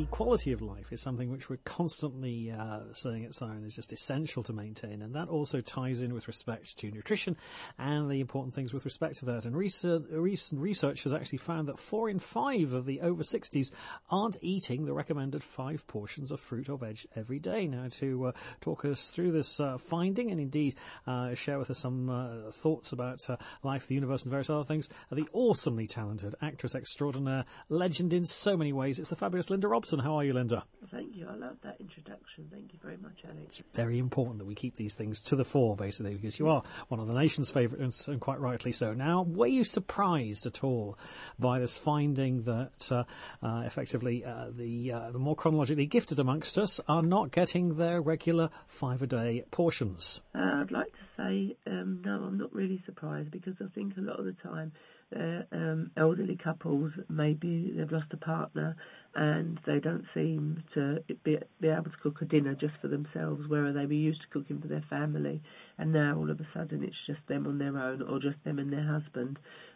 the quality of life is something which we're constantly saying at Siren is just essential to maintain, and that also ties in with respect to nutrition and the important things with respect to that. And recent research has actually found that 4 in 5 of the over 60s aren't eating the recommended 5 portions of fruit or veg every day. Now, to talk us through this finding and indeed share with us some thoughts about life, the universe and various other things, the awesomely talented actress extraordinaire, legend in so many ways, it's the fabulous Linda Robson. How are you, Linda? Thank you. I love that introduction. Thank you very much, Alex. It's very important that we keep these things to the fore, basically, because you are one of the nation's favourites, and quite rightly so. Now, were you surprised at all by this finding that effectively the more chronologically gifted amongst us are not getting their regular 5-a-day portions? I'd like to say no, I'm not really surprised, because I think a lot of the time elderly couples, maybe they've lost a partner and they don't seem to be able to cook a dinner just for themselves, where they were used to cooking for their family, and now all of a sudden it's just them on their own or just them and their husband.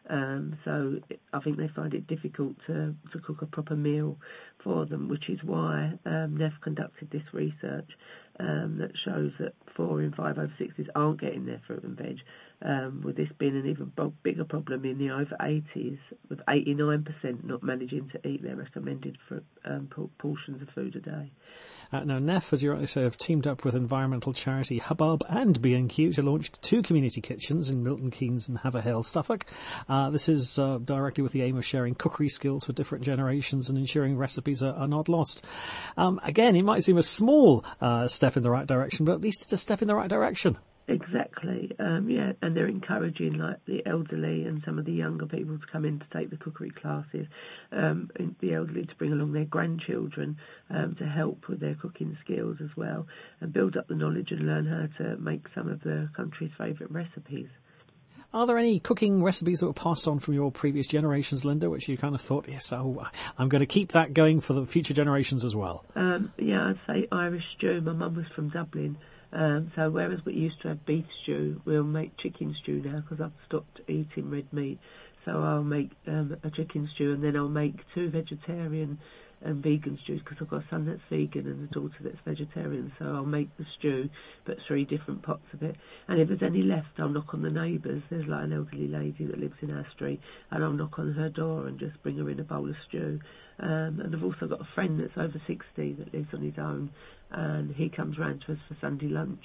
So I think they find it difficult to cook a proper meal for them, which is why NEF conducted this research that shows that 4 in 5 over 60s aren't getting their fruit and veg, with this being an even bigger problem in the over 80s, with 89% not managing to eat their recommended portions of food a day. Now, NEF, as you rightly say, have teamed up with environmental charity Hubbub and B&Q to launch 2 community kitchens in Milton Keynes and Haverhill, Suffolk. This is directly with the aim of sharing cookery skills for different generations and ensuring recipes are not lost. Again, it might seem a small step in the right direction, but at least it's a step in the right direction. Exactly, yeah, and they're encouraging like the elderly and some of the younger people to come in to take the cookery classes, and the elderly to bring along their grandchildren to help with their cooking skills as well, and build up the knowledge and learn how to make some of the country's favourite recipes. Are there any cooking recipes that were passed on from your previous generations, Linda, which you kind of thought, yes, I'm going to keep that going for the future generations as well? Yeah, I'd say Irish stew. My mum was from Dublin. So whereas we used to have beef stew, we'll make chicken stew now because I've stopped eating red meat. So I'll make a chicken stew, and then I'll make 2 vegetarian and vegan stews, because I've got a son that's vegan and a daughter that's vegetarian. So I'll make the stew, but 3 different pots of it. And if there's any left, I'll knock on the neighbours. There's like an elderly lady that lives in our street, and I'll knock on her door and just bring her in a bowl of stew. And I've also got a friend that's over 60 that lives on his own, and he comes round to us for Sunday lunch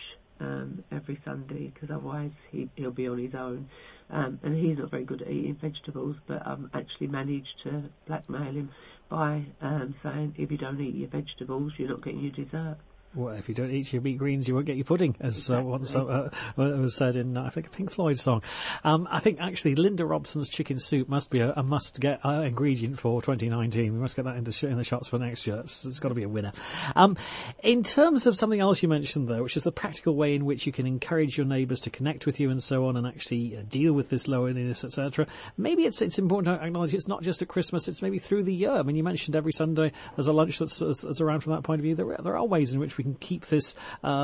every Sunday, because otherwise he'll be on his own. And he's not very good at eating vegetables, but I've actually managed to blackmail him by saying, if you don't eat your vegetables, you're not getting your dessert. Well, if you don't eat your meat greens, you won't get your pudding, as once was said in, I think, a Pink Floyd song. I think, actually, Linda Robson's chicken soup must be a must-get ingredient for 2019. We must get that in the shops for next year. It's got to be a winner. In terms of something else you mentioned, though, which is the practical way in which you can encourage your neighbours to connect with you and so on, and actually deal with this loneliness, etc., maybe it's important to acknowledge it's not just at Christmas, it's maybe through the year. I mean, you mentioned every Sunday there's a lunch that's around from that point of view. There are ways in which we can keep this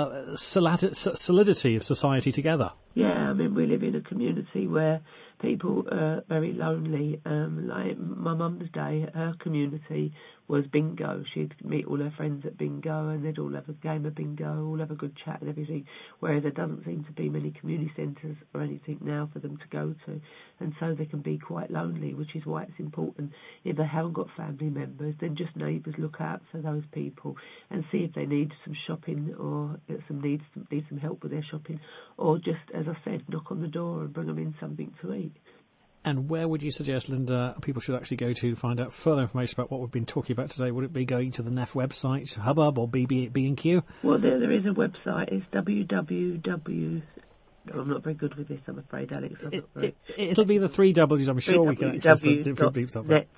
solidity of society together. Yeah, I mean, we live in a community where people are very lonely. Like my mum's day, her community was bingo. She'd meet all her friends at bingo, and they'd all have a game of bingo, all have a good chat and everything, whereas there doesn't seem to be many community centres or anything now for them to go to, and so they can be quite lonely, which is why it's important, if they haven't got family members, then just neighbours look out for those people and see if they need some shopping or need some help with their shopping, or just, as I said, knock on the door and bring them in something to eat. And where would you suggest, Linda, people should actually go to find out further information about what we've been talking about today? Would it be going to the NEF website, Hubbub, or B&Q? Well, there is a website. It's www. I'm not very good with this, I'm afraid, Alex. It'll be the 3 W's. I'm sure we can access the different beeps of it.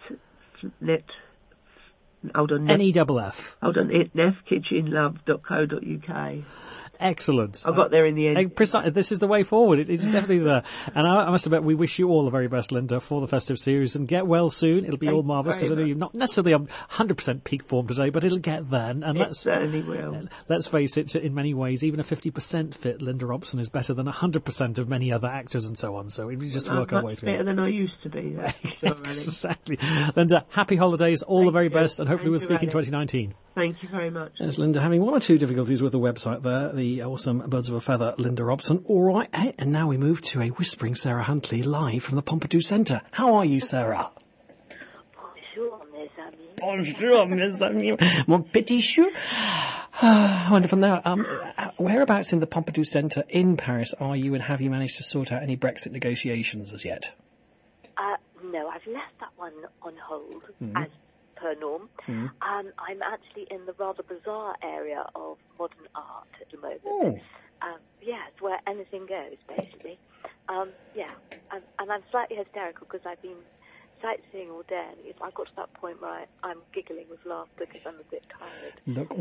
Hold on. NEFF. Hold on. nefkitchenlove.co.uk. Excellent. I got there in the end. This is the way forward. It's definitely there. And I must admit, we wish you all the very best, Linda, for the festive series, and get well soon. It'll be all marvellous, because I know you're not necessarily on 100% peak form today, but it'll get there. And it certainly will. Let's face it, in many ways, even a 50% fit Linda Robson is better than 100% of many other actors and so on. So we just work our way through. Better than I used to be. Exactly. Linda, happy holidays, all the very best, and hopefully we'll speak in 2019. Thank you very much. There's Linda having one or two difficulties with the website there, the awesome Birds of a Feather, Linda Robson. All right, and now we move to a whispering Sarah Huntley live from the Pompidou Centre. How are you, Sarah? Bonjour, mes amis. Bonjour, mes amis. Mon petit chou. Wonderful. Now, whereabouts in the Pompidou Centre in Paris are you, and have you managed to sort out any Brexit negotiations as yet? No, I've left that one on hold, as per norm. I'm actually in the rather bizarre area of modern art at the moment. It's where anything goes, basically. And I'm slightly hysterical because I've been sightseeing all day, and I got to that point where I'm giggling with laughter because I'm a bit tired. Look,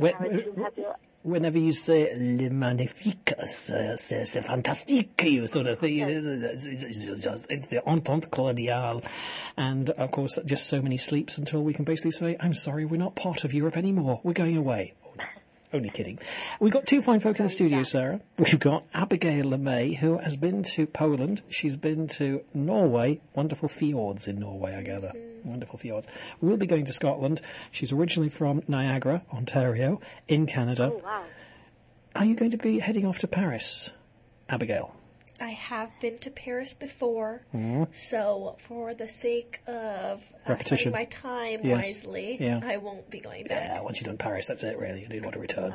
whenever you say "le magnifique," c'est fantastique, you sort of thing. It's the entente cordiale, and of course, just so many sleeps until we can basically say, "I'm sorry, we're not part of Europe anymore. We're going away." Only kidding. We've got two fine folk in the studio, Sarah. We've got Abigail LeMay, who has been to Poland. She's been to Norway. Wonderful fjords in Norway, I gather. Wonderful fjords. We'll be going to Scotland. She's originally from Niagara, Ontario, in Canada. Oh, wow. Are you going to be heading off to Paris, Abigail? I have been to Paris before, so for the sake of spending my time wisely, I won't be going back. Yeah, once you've done Paris, that's it, really. You don't want to return.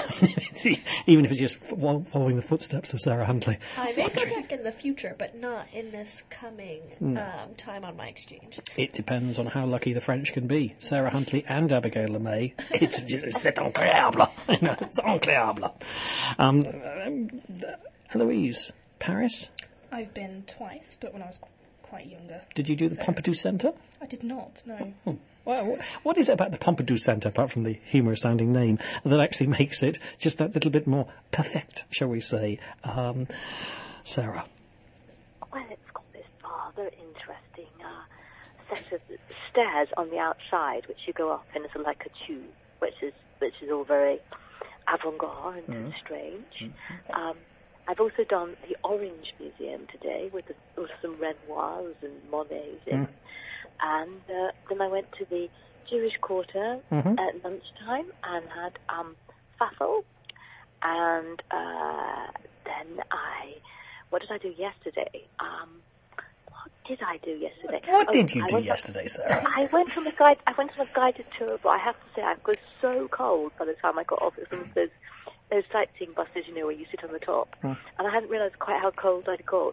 Even if it's just following the footsteps of Sarah Huntley. I may go back in the future, but not in this coming time on my exchange. It depends on how lucky the French can be. Sarah Huntley and Abigail LeMay. C'est incroyable. It's incroyable. Eloise, Paris? I've been twice, but when I was quite younger. Did you do the Pompidou Centre? I did not, no. Well, what is it about the Pompidou Centre, apart from the humorous-sounding name, that actually makes it just that little bit more perfect, shall we say? Sarah? Well, it's got this rather interesting set of stairs on the outside, which you go up in, it's like a tube, which is all very avant-garde and strange. I've also done the Orange Museum today with some Renoirs and Monets in. And then I went to the Jewish Quarter at lunchtime and had falafel. And then what did I do yesterday? What did I do yesterday? What did you do yesterday, Sarah? I went on a guided tour, but I have to say I was so cold by the time I got off. It was one of those sightseeing buses, where you sit on the top. And I hadn't realised quite how cold I'd got.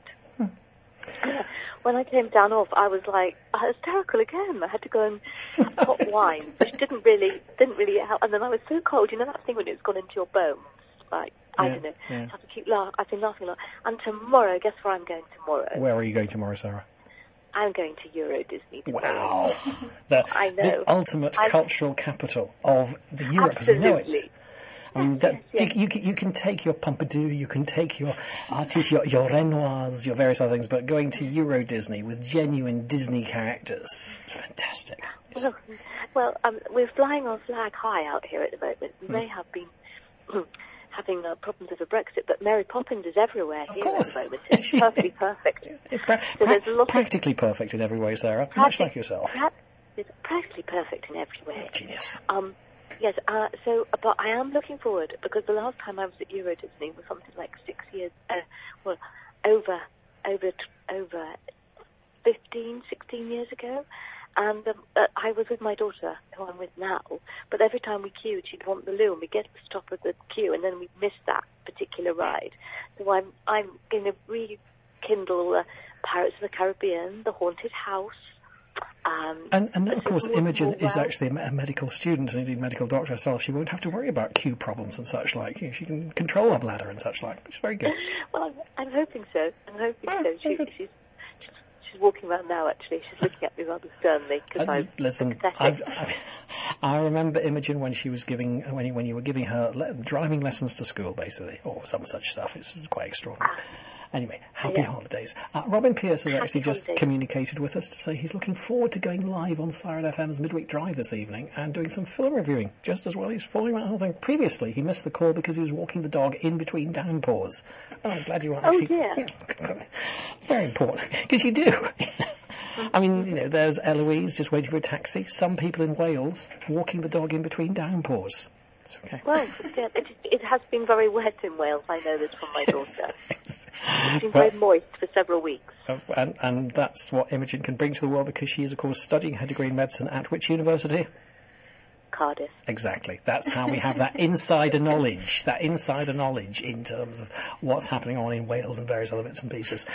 When I came down off, I was like hysterical again. I had to go and have hot wine, which didn't really help. And then I was so cold, that thing when it's gone into your bones. Like, I don't know. I have to keep laughing. I've been laughing a lot. And tomorrow, guess where I'm going tomorrow? Where are you going tomorrow, Sarah? I'm going to Euro Disney Wow. tomorrow. I know. The ultimate cultural capital of Europe, as we know it. I mean, you can take your Pompidou, you can take your artists, your Renoirs, your various other things, but going to Euro Disney with genuine Disney characters is fantastic. Well, we're flying on flag high out here at the moment. We may have been having problems with the Brexit, but Mary Poppins is everywhere here at the moment. It's perfectly perfect. Practically perfect in every way, Sarah. Much like yourself. It's practically perfect in every way. Genius. Yes, but I am looking forward, because the last time I was at Euro Disney was something like 6 years, over 15, 16 years ago, and I was with my daughter, who I'm with now, but every time we queued, she'd want the loo, and we'd get to the stop of the queue, and then we'd miss that particular ride. So I'm going to rekindle the Pirates of the Caribbean, the Haunted House. And of course, Imogen is actually a medical student, and indeed medical doctor herself. She won't have to worry about queue problems and such like. She can control her bladder and such like, which is very good. Well, I'm hoping so. She's she's walking around now, actually. She's looking at me rather sternly. Listen, I remember Imogen when she was when you were giving her driving lessons to school, basically, or some such stuff. It's quite extraordinary. Anyway, happy holidays. Robin Pierce has actually just communicated with us to say he's looking forward to going live on Siren FM's Midweek Drive this evening and doing some film reviewing, just as well he's following that whole thing. Previously, he missed the call because he was walking the dog in between downpours. Oh, I'm glad you are actually... Oh, dear. Very important, because you do. I mean, there's Eloise just waiting for a taxi. Some people in Wales walking the dog in between downpours. It's okay. Well, it has been very wet in Wales. I know this from my daughter. It's been very moist for several weeks. And that's what Imogen can bring to the world, because she is, of course, studying her degree in medicine at which university? Cardiff. Exactly. That's how we have that insider knowledge. That insider knowledge in terms of what's happening on in Wales and various other bits and pieces.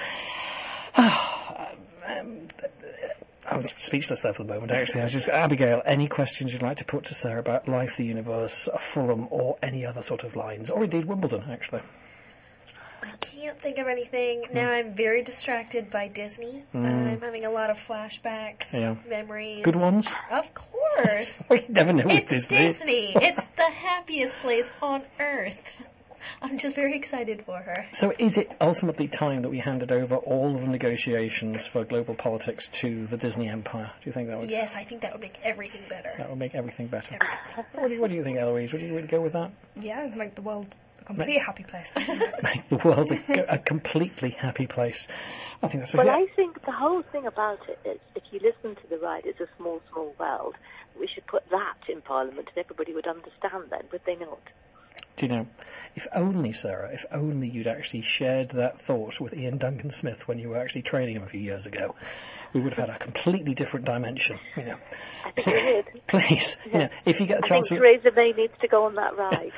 I'm speechless there for the moment, actually. Abigail, any questions you'd like to put to Sarah about life, the universe, Fulham, or any other sort of lines? Or indeed Wimbledon, actually. I can't think of anything. Now I'm very distracted by Disney. I'm having a lot of flashbacks, memories. Good ones? Of course. We never know with Disney. It's Disney. It's the happiest place on earth. I'm just very excited for her. So is it ultimately time that we handed over all of the negotiations for global politics to the Disney empire? Do you think that would... Yes, I think that would make everything better. That would make everything better. What do you think, Eloise? Would you go with that? Yeah, make the world a completely happy place. Make the world a completely happy place. I think that's... Well, I think the whole thing about it is, if you listen to the ride, it's a small, small world. We should put that in Parliament and everybody would understand then, would they not? Do you know, if only, Sarah, if only you'd actually shared that thought with Ian Duncan Smith when you were actually training him a few years ago, we would have had a completely different dimension, I think we would. Please, if you get a chance... I think Theresa May needs to go on that ride.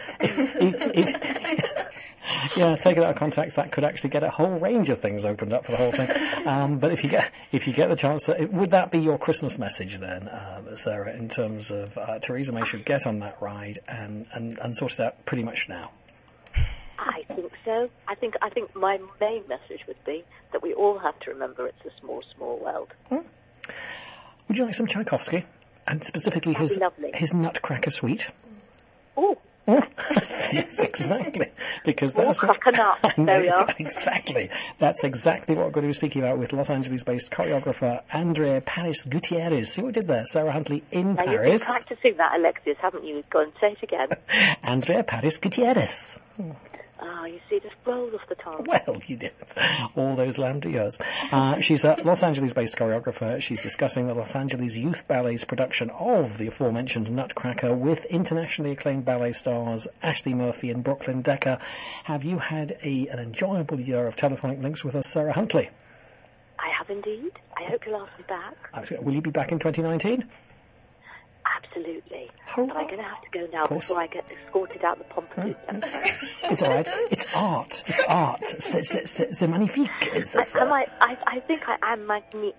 Take it out of context, that could actually get a whole range of things opened up for the whole thing. But if you get the chance, would that be your Christmas message then, Sarah, in terms of Theresa May should get on that ride and sort it out pretty much now? I think so. I think my main message would be that we all have to remember it's a small, small world. Would you like some Tchaikovsky? And specifically his Nutcracker Suite? Oh. Yes, exactly. Because that's exactly. That's exactly what we're going to be speaking about with Los Angeles-based choreographer Andrea Paris Gutierrez. See what we did there? Sarah Huntley in Paris. You've been practicing that, Alexis, haven't you? Go and say it again. Andrea Paris Gutierrez. Oh, you see, just rolled off the tongue. Well, you did. All those lambda years. She's a Los Angeles-based choreographer. She's discussing the Los Angeles Youth Ballet's production of the aforementioned Nutcracker with internationally acclaimed ballet stars Ashley Murphy and Brooklyn Decker. Have you had an enjoyable year of telephonic links with us, Sarah Huntley? I have indeed. I hope you'll ask me back. Will you be back in 2019? Absolutely. But I'm going to have to go now before I get escorted out the Pompidou Center. It's all right. It's art. It's art. C'est magnifique. I think I am magnifique.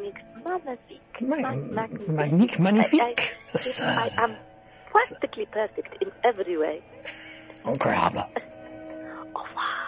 Magnifique. I am practically perfect in every way. Incroyable. Au revoir.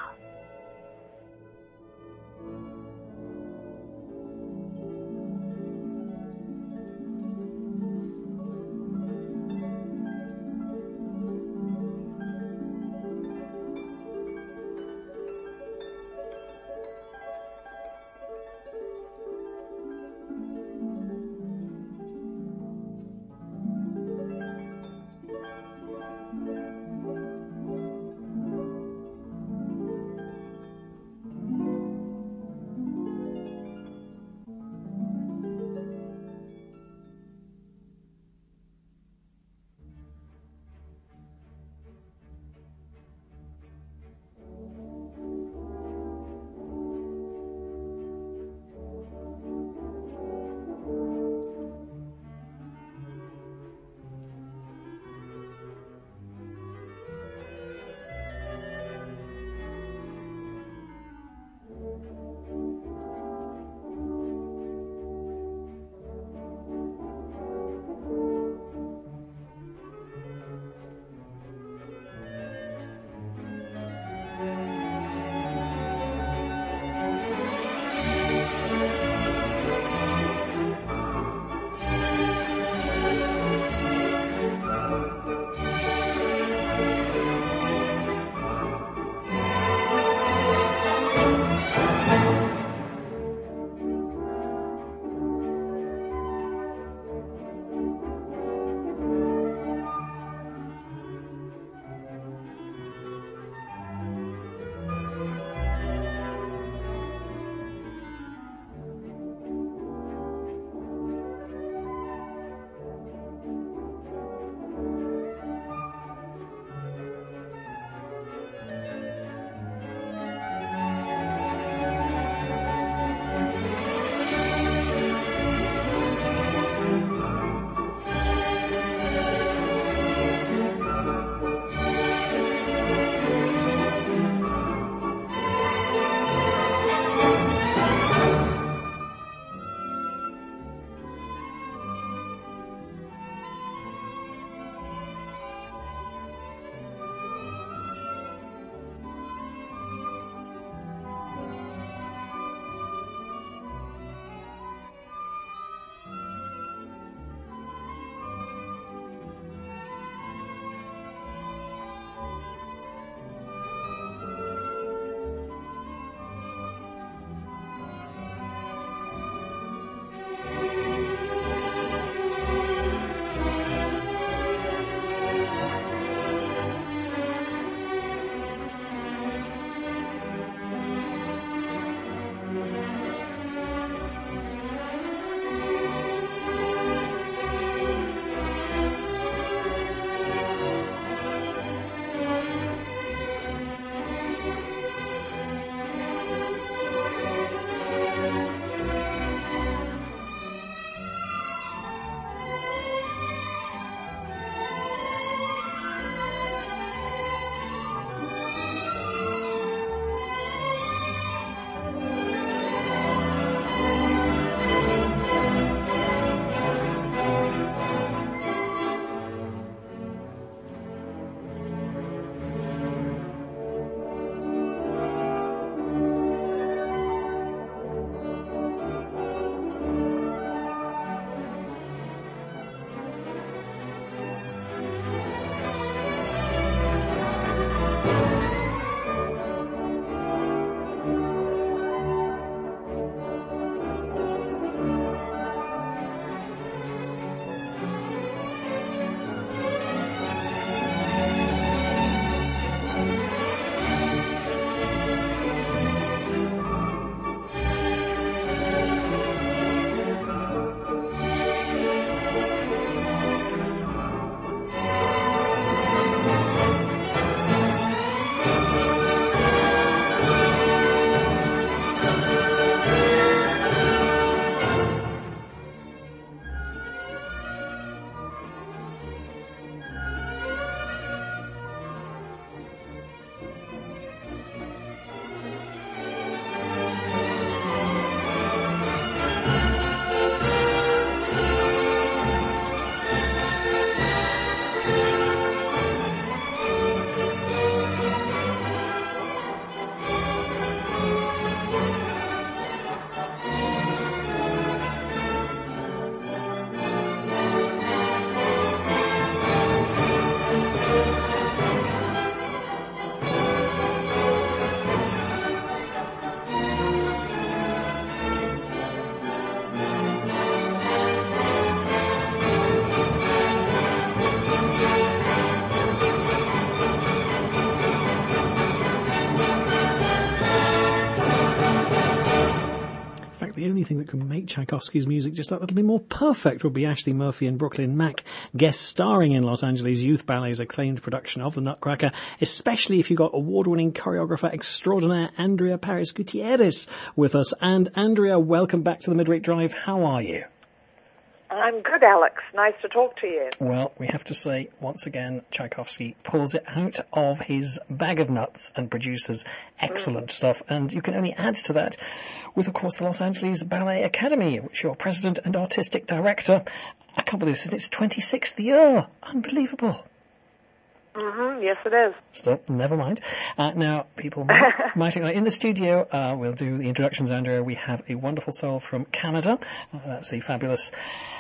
thing that could make Tchaikovsky's music just that little bit more perfect would be Ashley Murphy and Brooklyn Mack guest starring in Los Angeles Youth Ballet's acclaimed production of The Nutcracker, especially if you got award-winning choreographer extraordinaire Andrea Paris Gutierrez with us. And Andrea, welcome back to the Midweek Drive. How are you? I'm good, Alex. Nice to talk to you. Well, we have to say, once again, Tchaikovsky pulls it out of his bag of nuts and produces excellent stuff. And you can only add to that with, of course, the Los Angeles Ballet Academy, which you're president and artistic director. I can't believe this is its 26th year. Unbelievable. Mm-hmm. Yes, it is. Still, never mind. Now, people might in the studio, we'll do the introductions, Andrea. We have a wonderful soul from Canada. That's the fabulous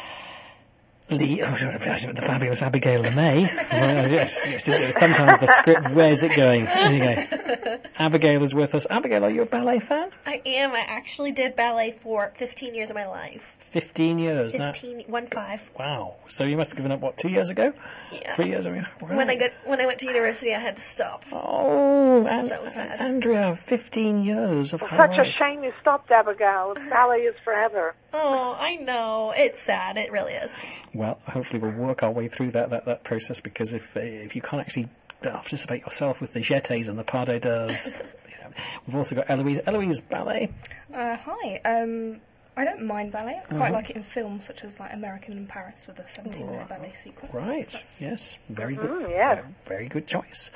the fabulous Abigail LeMay. Sometimes the script, where's it going? There you go. Abigail is with us. Abigail, are you a ballet fan? I am. I actually did ballet for 15 years of my life. 15 years 15, now. 1-5. Wow. So you must have given up, what, 2 years ago? Yeah. 3 years ago? Wow. When I went to university, I had to stop. Oh, so sad. Andrea, 15 years of hard work. Such a shame you stopped, Abigail. Ballet is forever. Oh, I know. It's sad. It really is. Well, hopefully we'll work our way through that process, because if you can't actually participate yourself with the jetés and the pas de deux, we've also got Eloise. Eloise, ballet? Hi. I don't mind ballet. I quite like it in films such as like American in Paris with a 17-minute ballet sequence. Right. Yes. Very good. Yeah. Very good choice.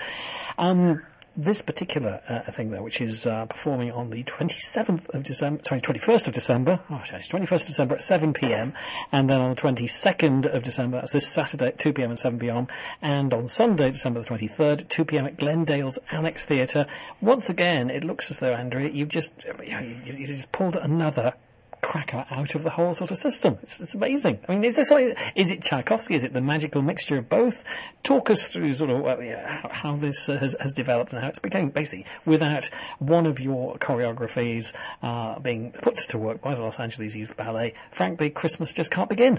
This particular thing, though, which is performing on the 21st of December, it's 21st of December at 7 p.m, and then on the 22nd of December, that's this Saturday at 2 p.m. and 7 p.m, and on Sunday, December the 23rd, 2 p.m. at Glendale's Annex Theatre. Once again, it looks as though, Andrea, you just pulled another cracker out of the whole sort of system. It's amazing. I mean, is it Tchaikovsky? Is it the magical mixture of both? Talk us through sort of how this has developed and how it's become basically without one of your choreographies being put to work by the Los Angeles Youth Ballet. Frankly, Christmas just can't begin.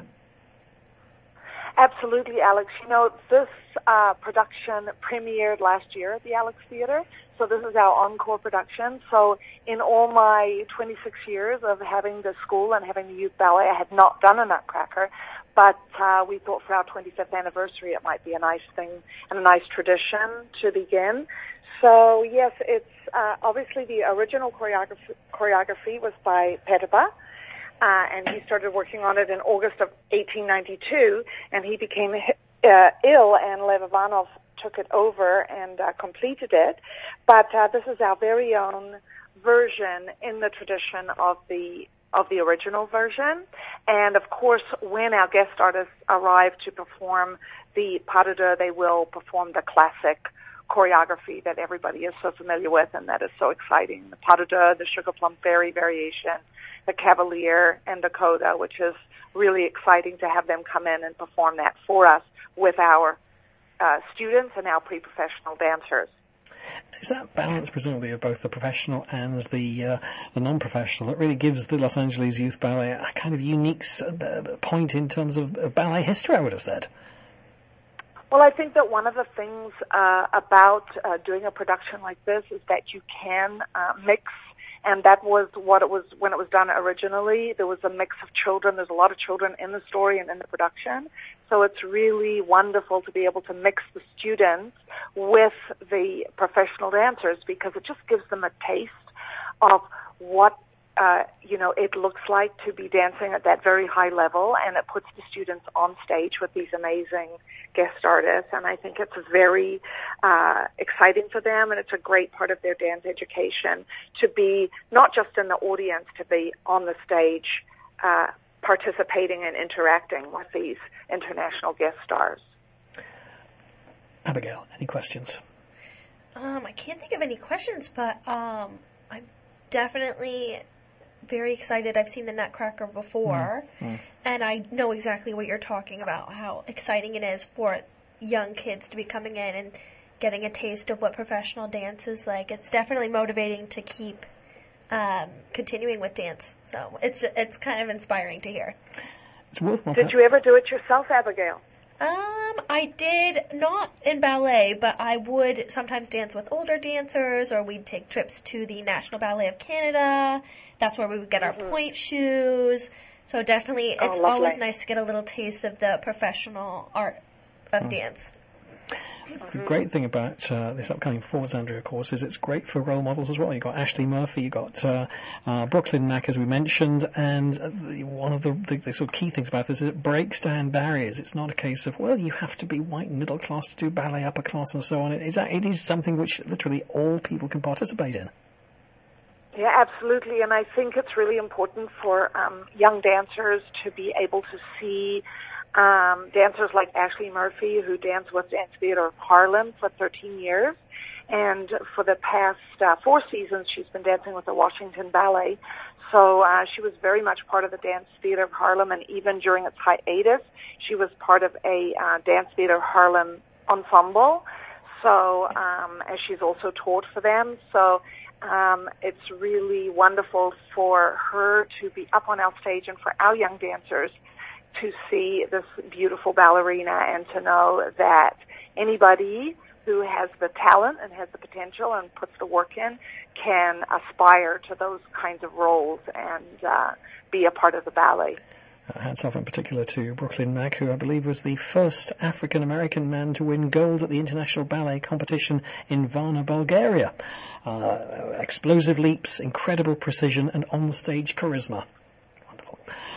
Absolutely, Alex. This production premiered last year at the Alex Theatre. So this is our encore production. So in all my 26 years of having the school and having the youth ballet, I had not done a Nutcracker, but we thought for our 25th anniversary it might be a nice thing and a nice tradition to begin. So yes, it's obviously the original choreography was by Petipa, and he started working on it in August of 1892, and he became ill, and Lev Ivanov took it over and completed it. But this is our very own version in the tradition of the original version. And of course, when our guest artists arrive to perform the pas de deux, they will perform the classic choreography that everybody is so familiar with and that is so exciting. The pas de deux, the Sugar Plum Fairy variation, the Cavalier, and the Coda, which is really exciting to have them come in and perform that for us with our students and our pre-professional dancers. Is that balance, presumably, of both the professional and the non-professional that really gives the Los Angeles Youth Ballet a kind of unique point in terms of ballet history, I would have said? Well, I think that one of the things about doing a production like this is that you can mix, and that was what it was when it was done originally. There was a mix of children. There's a lot of children in the story and in the production. So it's really wonderful to be able to mix the students with the professional dancers, because it just gives them a taste of what it looks like to be dancing at that very high level, and it puts the students on stage with these amazing guest artists. And I think it's very exciting for them, and it's a great part of their dance education to be not just in the audience, to be on the stage participating and interacting with these international guest stars. Abigail, any questions? I can't think of any questions, but I'm definitely very excited. I've seen the Nutcracker before, and I know exactly what you're talking about, how exciting it is for young kids to be coming in and getting a taste of what professional dance is like. It's definitely motivating to keep continuing with dance. So it's kind of inspiring to hear. It's worthwhile. Did you ever do it yourself, Abigail? I did not in ballet, but I would sometimes dance with older dancers, or we'd take trips to the National Ballet of Canada. That's where we would get our point shoes. So definitely, it's always nice to get a little taste of the professional art of dance. The great thing about this upcoming performance, Andrea, of course, is it's great for role models as well. You've got Ashley Murphy, you've got Brooklyn Mack, as we mentioned, and one of the sort of key things about this is it breaks down barriers. It's not a case of, well, you have to be white and middle class to do ballet, upper class, and so on. It is something which literally all people can participate in. Yeah, absolutely, and I think it's really important for young dancers to be able to see dancers like Ashley Murphy, who danced with Dance Theatre of Harlem for 13 years. And for the past 4 seasons, she's been dancing with the Washington Ballet. So she was very much part of the Dance Theatre of Harlem, and even during its hiatus, she was part of a Dance Theatre of Harlem ensemble. So, and she's also taught for them. So it's really wonderful for her to be up on our stage and for our young dancers to see this beautiful ballerina and to know that anybody who has the talent and has the potential and puts the work in can aspire to those kinds of roles and be a part of the ballet. Hats off in particular to Brooklyn Mack, who I believe was the first African-American man to win gold at the International Ballet Competition in Varna, Bulgaria. Explosive leaps, incredible precision, and on-stage charisma. Wonderful.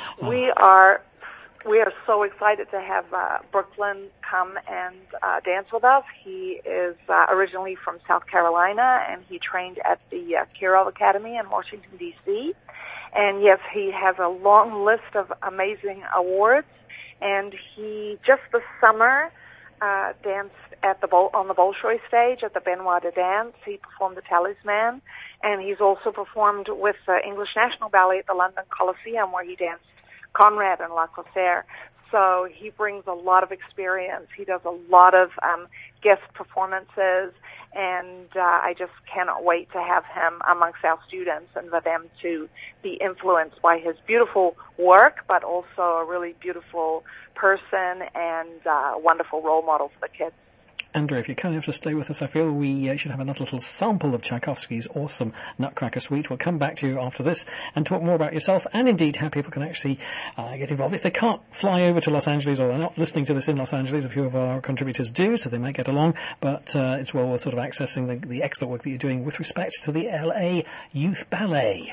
We are so excited to have Brooklyn come and dance with us. He is originally from South Carolina, and he trained at the Kirov Academy in Washington, D.C. And yes, he has a long list of amazing awards. And he, just this summer, danced at on the Bolshoi stage at the Benoit de Dance. He performed the Talisman. And he's also performed with the English National Ballet at the London Coliseum, where he danced Conrad and La Corsaire. So he brings a lot of experience. He does a lot of guest performances, and I just cannot wait to have him amongst our students and for them to be influenced by his beautiful work, but also a really beautiful person and a wonderful role model for the kids. Andrea, if you're kind enough to stay with us, I feel we should have a little sample of Tchaikovsky's awesome Nutcracker Suite. We'll come back to you after this and talk more about yourself and indeed how people can actually get involved. If they can't fly over to Los Angeles, or they're not listening to this in Los Angeles, a few of our contributors do, so they might get along, but it's well worth sort of accessing the excellent work that you're doing with respect to the LA Youth Ballet.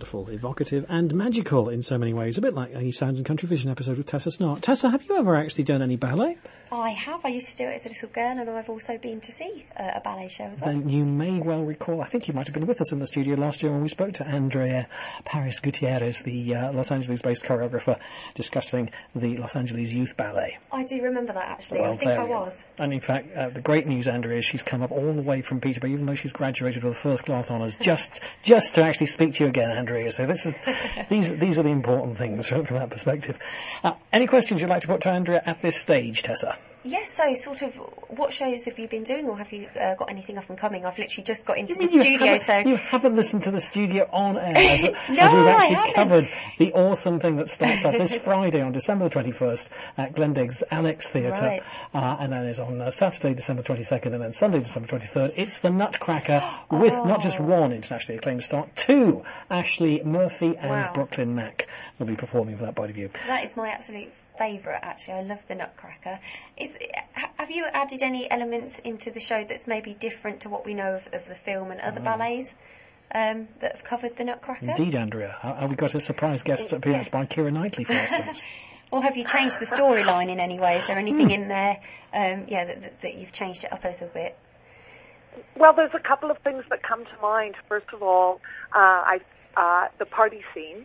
wonderful, evocative, and magical in so many ways. A bit like a Sound and Country Vision episode with Tessa Snart. Tessa, have you ever actually done any ballet? I have. I used to do it as a little girl, and I've also been to see a ballet show as well. Then you may well recall, I think you might have been with us in the studio last year when we spoke to Andrea Paris Gutierrez, the Los Angeles-based choreographer, discussing the Los Angeles Youth Ballet. I do remember that, actually. Well, I think I was. And in fact, the great news, Andrea, is she's come up all the way from Peterborough, even though she's graduated with first-class honours, just to actually speak to you again, Andrea. So these are the important things from that perspective. Any questions you'd like to put to Andrea at this stage, Tessa? Yes, so sort of, what shows have you been doing, or have you got anything up and coming? I've literally just got into the studio, so... You haven't listened to the studio on air, as we've actually covered the awesome thing that starts off this Friday on December the 21st at Glendale's Alex Theatre, Right. And then is on Saturday, December 22nd, and then Sunday, December 23rd. It's the Nutcracker with not just one internationally acclaimed star, two, Ashley Murphy and Wow. Brooklyn Mack will be performing for that point of view. That is my absolute favourite, actually. I love the Nutcracker. Have you added any elements into the show that's maybe different to what we know of the film and other ballets that have covered the Nutcracker? Indeed, Andrea. Have we got a surprise guest appearance by Keira Knightley, for instance? Or have you changed the storyline in any way? Is there anything in there that you've changed it up a little bit? Well, there's a couple of things that come to mind. First of all, the party scene.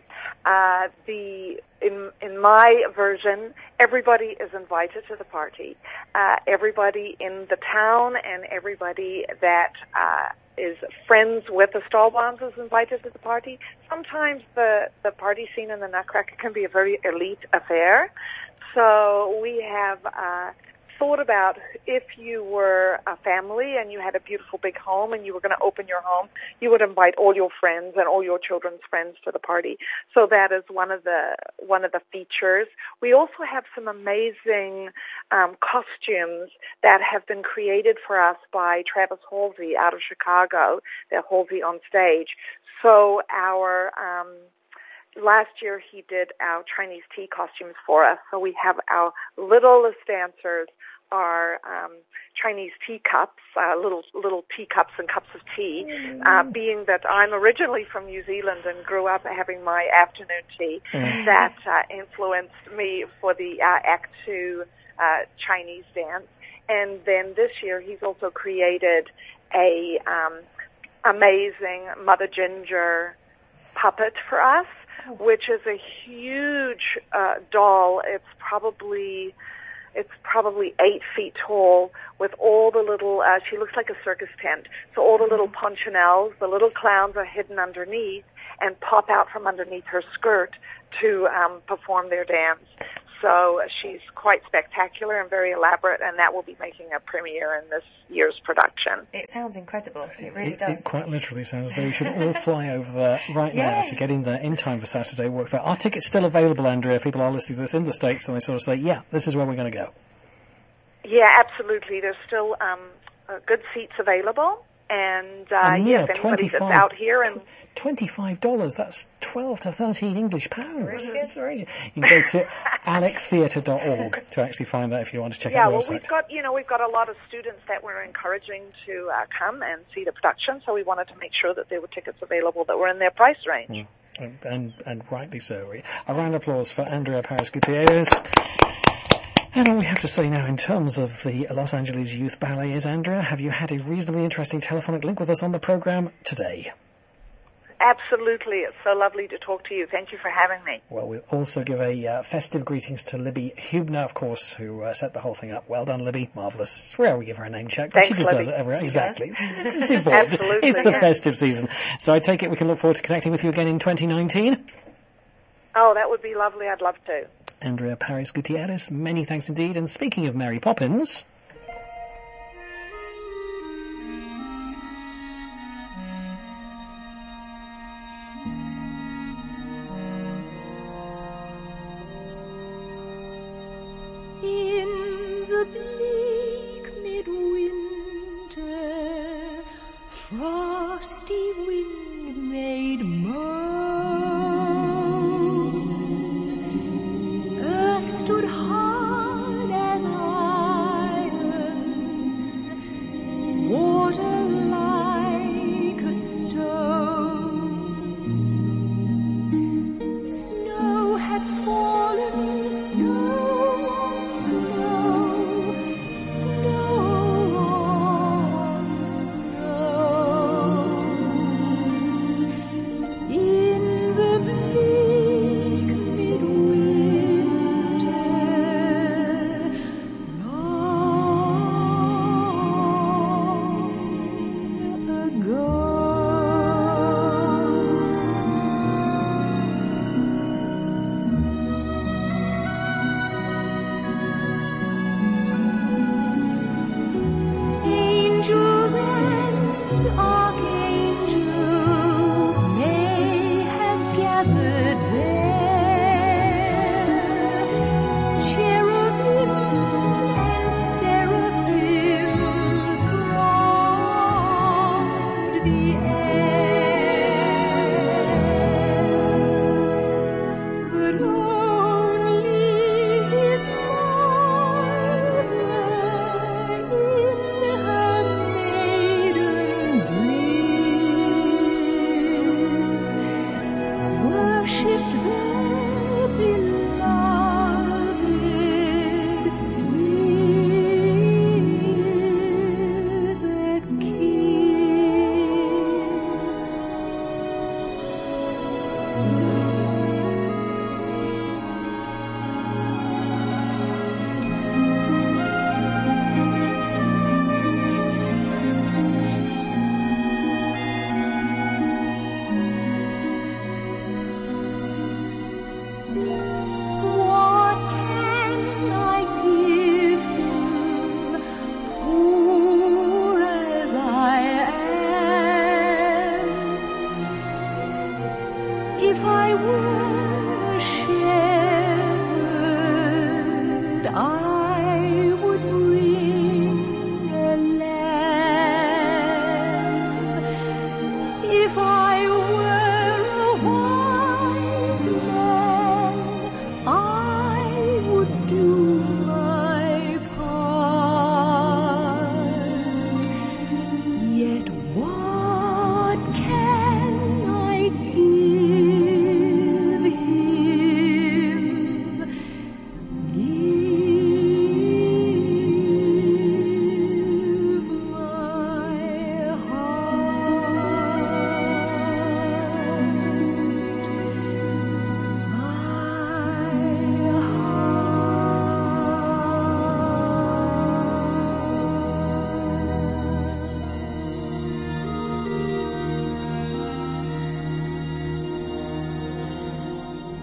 In my version, everybody is invited to the party. Everybody in the town and everybody that is friends with the Stahlbaums is invited to the party. Sometimes the party scene in the Nutcracker can be a very elite affair. So we have thought about if you were a family and you had a beautiful big home and you were going to open your home, you would invite all your friends and all your children's friends to the party. So that is one of the features. We also have some amazing costumes that have been created for us by Travis Halsey out of Chicago. They're Halsey on Stage. So our last year he did our Chinese tea costumes for us. So we have our littlest dancers are Chinese teacups, little teacups and cups of tea. Being that I'm originally from New Zealand and grew up having my afternoon tea, that influenced me for the Act 2 Chinese dance. And then this year he's also created a amazing Mother Ginger puppet for us, which is a huge doll. It's probably 8 feet tall with all the little, she looks like a circus tent. So all the little ponchinelles, the little clowns are hidden underneath and pop out from underneath her skirt to perform their dance. So she's quite spectacular and very elaborate, and that will be making a premiere in this year's production. It sounds incredible. It really does. It quite literally sounds as though you should all fly over there right now to get in there in time for Saturday work there. Are tickets still available, Andrea, if people are listening to this in the States and they sort of say, yeah, this is where we're going to go? Yeah, absolutely. There's still good seats available. And yes, anybody that's out here and $25, that's 12 to 13 English pounds. That's really you can go to alextheatre.org to actually find that if you want to check out the website. We've got a lot of students that we're encouraging to come and see the production, so we wanted to make sure that there were tickets available that were in their price range. And rightly so. A round of applause for Andrea Paris Gutierrez. And all we have to say now in terms of the Los Angeles Youth Ballet is, Andrea, have you had a reasonably interesting telephonic link with us on the programme today? Absolutely. It's so lovely to talk to you. Thank you for having me. Well, we'll also give a festive greetings to Libby Hubner, of course, who set the whole thing up. Well done, Libby. Marvellous. It's rare we give her a name check, but Thanks, she deserves Libby. it. Exactly. It's important. Absolutely, it's the festive season. So I take it we can look forward to connecting with you again in 2019? Oh, that would be lovely. I'd love to. Andrea Paris Gutierrez, many thanks indeed. And speaking of Mary Poppins... In the bleak midwinter, frosty wind made moan. Earth stood hard as iron,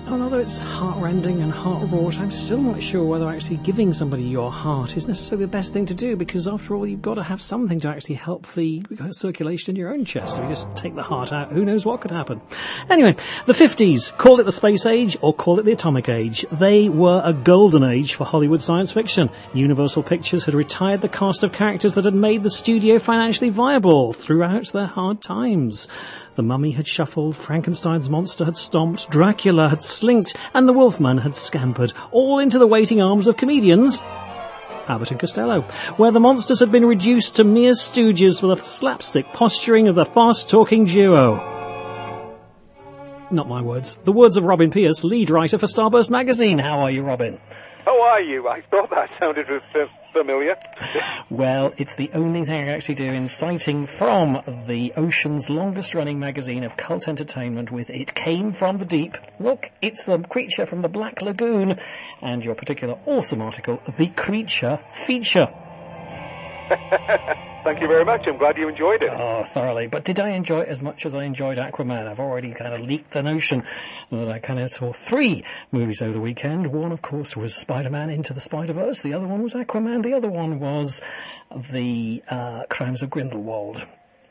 And although it's heart-rending and heart-wrought, I'm still not sure whether actually giving somebody your heart is necessarily the best thing to do, because after all, you've got to have something to actually help the circulation in your own chest. If you just take the heart out, who knows what could happen. Anyway, the 50s, call it the space age or call it the atomic age. They were a golden age for Hollywood science fiction. Universal Pictures had retired the cast of characters that had made the studio financially viable throughout their hard times. The Mummy had shuffled, Frankenstein's monster had stomped, Dracula had slinked, and the Wolfman had scampered, all into the waiting arms of comedians Abbott and Costello, where the monsters had been reduced to mere stooges for the slapstick posturing of the fast-talking duo. Not my words. The words of Robin Pierce, lead writer for Starburst magazine. How are you, Robin? How are you? I thought that sounded familiar. Well, it's the only thing I can actually do in citing from the ocean's longest-running magazine of cult entertainment with It Came From the Deep. Look, it's the creature from the Black Lagoon. And your particular awesome article, The Creature Feature. Thank you very much. I'm glad you enjoyed it. Oh, thoroughly. But did I enjoy it as much as I enjoyed Aquaman? I've already kind of leaked the notion that I kind of saw 3 movies over the weekend. One, of course, was Spider-Man Into the Spider-Verse. The other one was Aquaman. The other one was The Crimes of Grindelwald.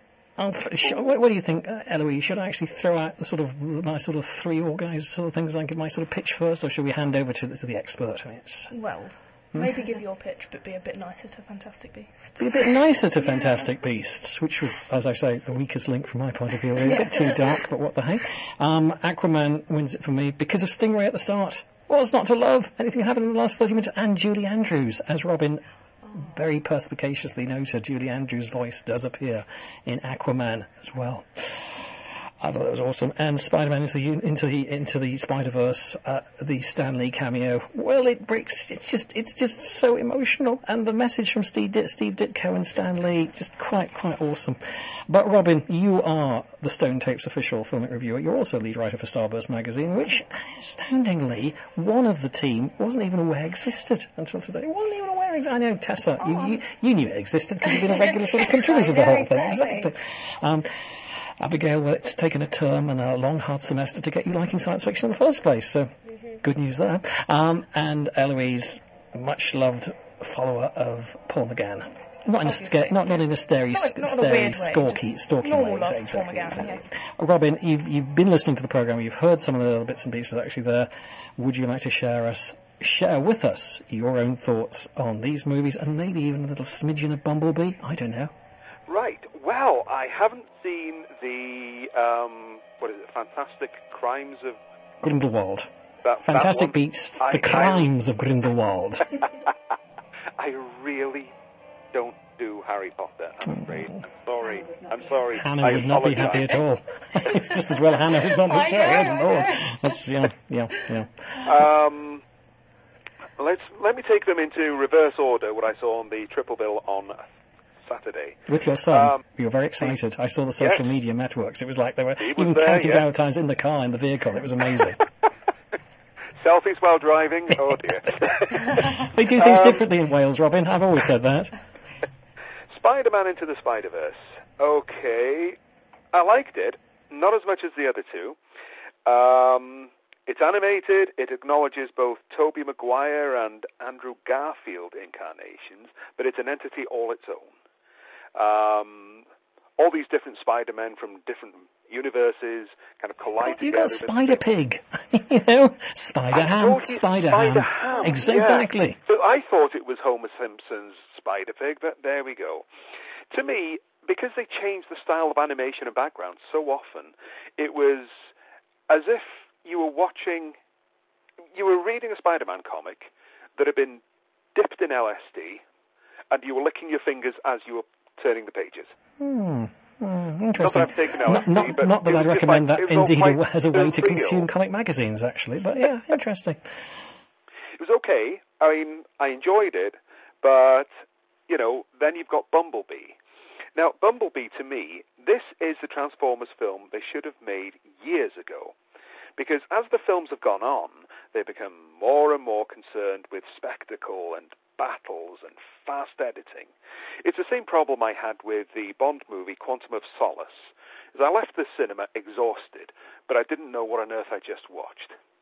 What do you think, Eloise? Should I actually throw out my sort of 3 organised sort of things and give my sort of pitch first, or should we hand over to the expert? I mean, well, maybe give your pitch, but be a bit nicer to Fantastic Beasts. Be a bit nicer to Fantastic Beasts, which was, as I say, the weakest link from my point of view. A bit too dark, but what the heck. Aquaman wins it for me because of Stingray at the start. What's not to love? Anything happened in the last 30 minutes? And Julie Andrews, as Robin very perspicaciously noted, Julie Andrews' voice does appear in Aquaman as well. I thought it was awesome. And Spider-Man into the Spider-Verse, the Stan Lee cameo. Well, it's just so emotional. And the message from Steve Ditko and Stan Lee, just quite awesome. But Robin, you are the Stone Tapes official filmic reviewer. You're also lead writer for Starburst magazine, which, astoundingly, one of the team wasn't even aware existed until today. Wasn't even aware existed. I know, Tessa, you knew it existed because you've been a regular sort of contributor to the whole thing. Exactly. Abigail, well, it's taken a term and a long, hard semester to get you liking science fiction in the first place, so good news there. And Eloise, much-loved follower of Paul McGann. Not in a stalky way. Exactly. Robin, you've been listening to the programme, you've heard some of the other bits and pieces actually there. Would you like to share with us your own thoughts on these movies and maybe even a little smidgen of Bumblebee? I don't know. Right. Well, I haven't seen the, Fantastic Crimes of Grindelwald. Fantastic Beasts, The Crimes of Grindelwald. I really don't do Harry Potter, I'm afraid. I'm sorry. Hannah would not be happy at all. It's just as well Hannah is not the show. That's, yeah. Let me take them into reverse order, what I saw on the triple bill on Saturday. With your son, you were very excited. I saw the social media networks. It was like they were even counting down the times in the car, in the vehicle. It was amazing. Selfies while driving? Oh, dear. They do things differently in Wales, Robin. I've always said that. Spider-Man Into the Spider-Verse. Okay. I liked it. Not as much as the other 2. It's animated. It acknowledges both Tobey Maguire and Andrew Garfield incarnations, but it's an entity all its own. All these different Spider-Men from different universes kind of collide together. You got Spider-Pig, Spider-Ham, Spider-Ham. Exactly. Yeah. So I thought it was Homer Simpson's Spider-Pig, but there we go. To me, because they changed the style of animation and background so often, it was as if you were reading a Spider-Man comic that had been dipped in LSD, and you were licking your fingers as you were turning the pages. Interesting. Not that I've taken LSD, not that I'd recommend that indeed as a way to consume comic magazines, actually. But yeah, interesting. It was okay. I mean, I enjoyed it, but, then you've got Bumblebee. Now, Bumblebee, to me, this is the Transformers film they should have made years ago. Because as the films have gone on, they've become more and more concerned with spectacle and battles and fast editing. It's the same problem I had with the Bond movie Quantum of Solace. As I left the cinema exhausted, but I didn't know what on earth I just watched.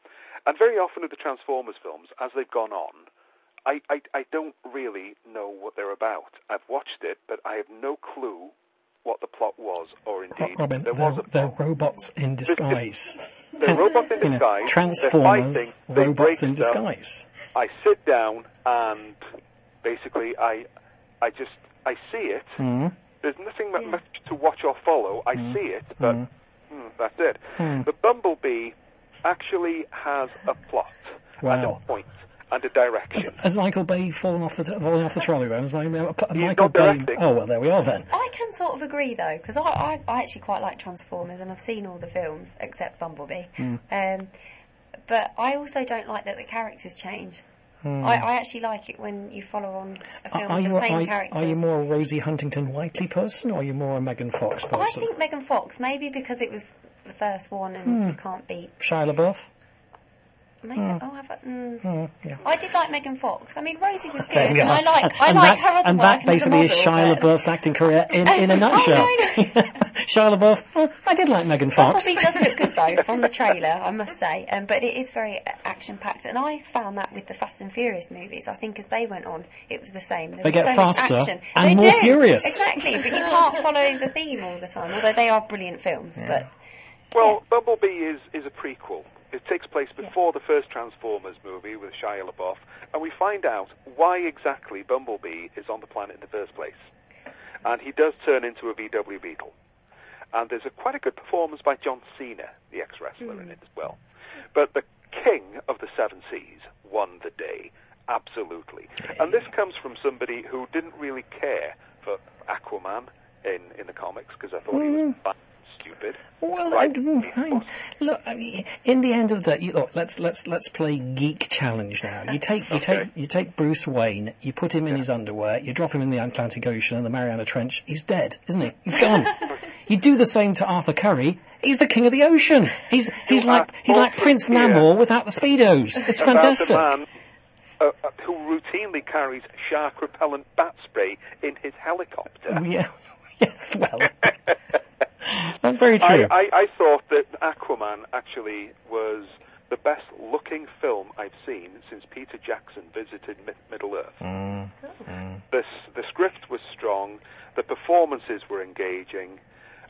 And very often with the Transformers films, as they've gone on, I don't really know what they're about. I've watched it, but I have no clue what the plot was, or indeed Robin, they're robots in disguise. They're robots in disguise. Transformers, they're fighting, robots in break stuff. disguise. I sit down and basically I see it. Mm. There's nothing much to watch or follow. I see it, but that's it. The Bumblebee actually has a plot and a point and a direction. Has Michael Bay fallen off the trolley then? Michael Bay. Oh, well, there we are then. I can sort of agree though, because I actually quite like Transformers, and I've seen all the films except Bumblebee. But I also don't like that the characters change. I actually like it when you follow on a film with the same characters. Are you more a Rosie Huntington-Whiteley person, or are you more a Megan Fox person? I think Megan Fox, maybe because it was the first one and you can't beat... Shia LaBeouf? I did like Megan Fox. I mean, Rosie was good. Yeah. I like her other and work that basically as a is model, Shia LaBeouf's acting career in a nutshell. Shia LaBeouf, I did like Megan Fox. Bumblebee does look good though from the trailer, I must say, but it is very action-packed, and I found that with the Fast and Furious movies. I think as they went on, it was the same. There They was get so faster much action. and They more do, furious. Exactly, but you can't follow the theme all the time, although they are brilliant films. But Bumblebee is a prequel. It takes place before the first Transformers movie with Shia LaBeouf, and we find out why exactly Bumblebee is on the planet in the first place. And he does turn into a VW Beetle. And there's quite a good performance by John Cena, the ex-wrestler, in it as well. But the king of the seven seas won the day, absolutely. And this comes from somebody who didn't really care for Aquaman in the comics, because I thought he was stupid. Well, look. In the end of the day, look. Let's play geek challenge now. You take Bruce Wayne. You put him in his underwear. You drop him in the Atlantic Ocean and the Mariana Trench. He's dead, isn't he? He's gone. You do the same to Arthur Curry. He's the king of the ocean. He's like Prince Namor without the speedos. It's fantastic. About a man who routinely carries shark repellent bat spray in his helicopter. Yeah. Yes. Well. That's very true. I thought that Aquaman actually was the best looking film I've seen since Peter Jackson visited Middle-earth. The script was strong, the performances were engaging,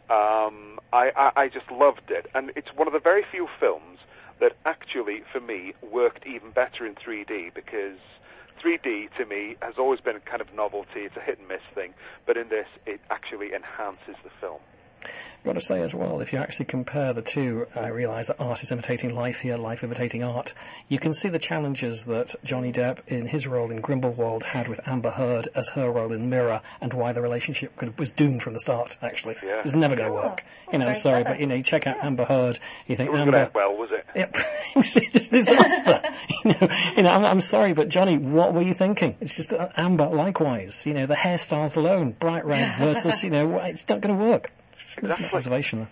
I just loved it, and it's one of the very few films that actually, for me, worked even better in 3D, because 3D, to me, has always been a kind of novelty. It's a hit-and-miss thing, but in this, it actually enhances the film. I've got to say as well, if you actually compare the two, I realise that art is imitating life here, life imitating art. You can see the challenges that Johnny Depp in his role in Grimblewald had with Amber Heard as her role in Mirror, and why the relationship was doomed from the start, actually. Yeah. It's never going to work. Sorry, but you check out Amber Heard, you think Amber... It wasn't well, was it? Yep. It was just a disaster. I'm sorry, but Johnny, what were you thinking? It's just that Amber, likewise. The hairstyles alone, bright red versus, it's not going to work. Exactly. Observation.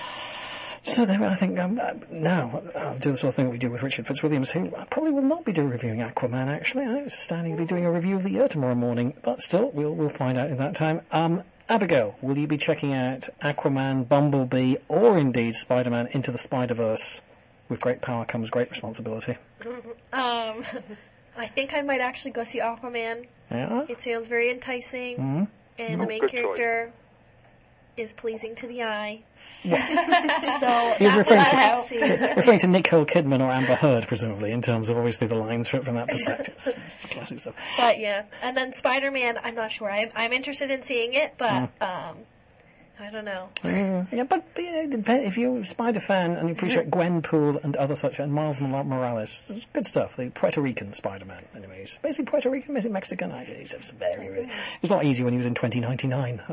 So then I think now I'll do the sort of thing that we do with Richard Fitzwilliams, who probably will not be reviewing Aquaman, actually. I was standing to be doing a review of the year tomorrow morning, but still, we'll find out in that time. Abigail, will you be checking out Aquaman, Bumblebee, or indeed Spider-Man Into the Spider-Verse? With great power comes great responsibility. I think I might actually go see Aquaman. Yeah? It sounds very enticing, and the main character is pleasing to the eye. So you're referring to Nicole Kidman or Amber Heard, presumably, in terms of obviously the lines from that perspective. It's classic stuff. But yeah, and then Spider-Man, I'm not sure. I'm interested in seeing it, but I don't know. Yeah, but if you're a Spider fan and you appreciate Gwenpool and other such, and Miles Morales, it's good stuff. The Puerto Rican Spider-Man, anyways. Basically Puerto Rican, basically Mexican. It's a lot easier when he was in 2099.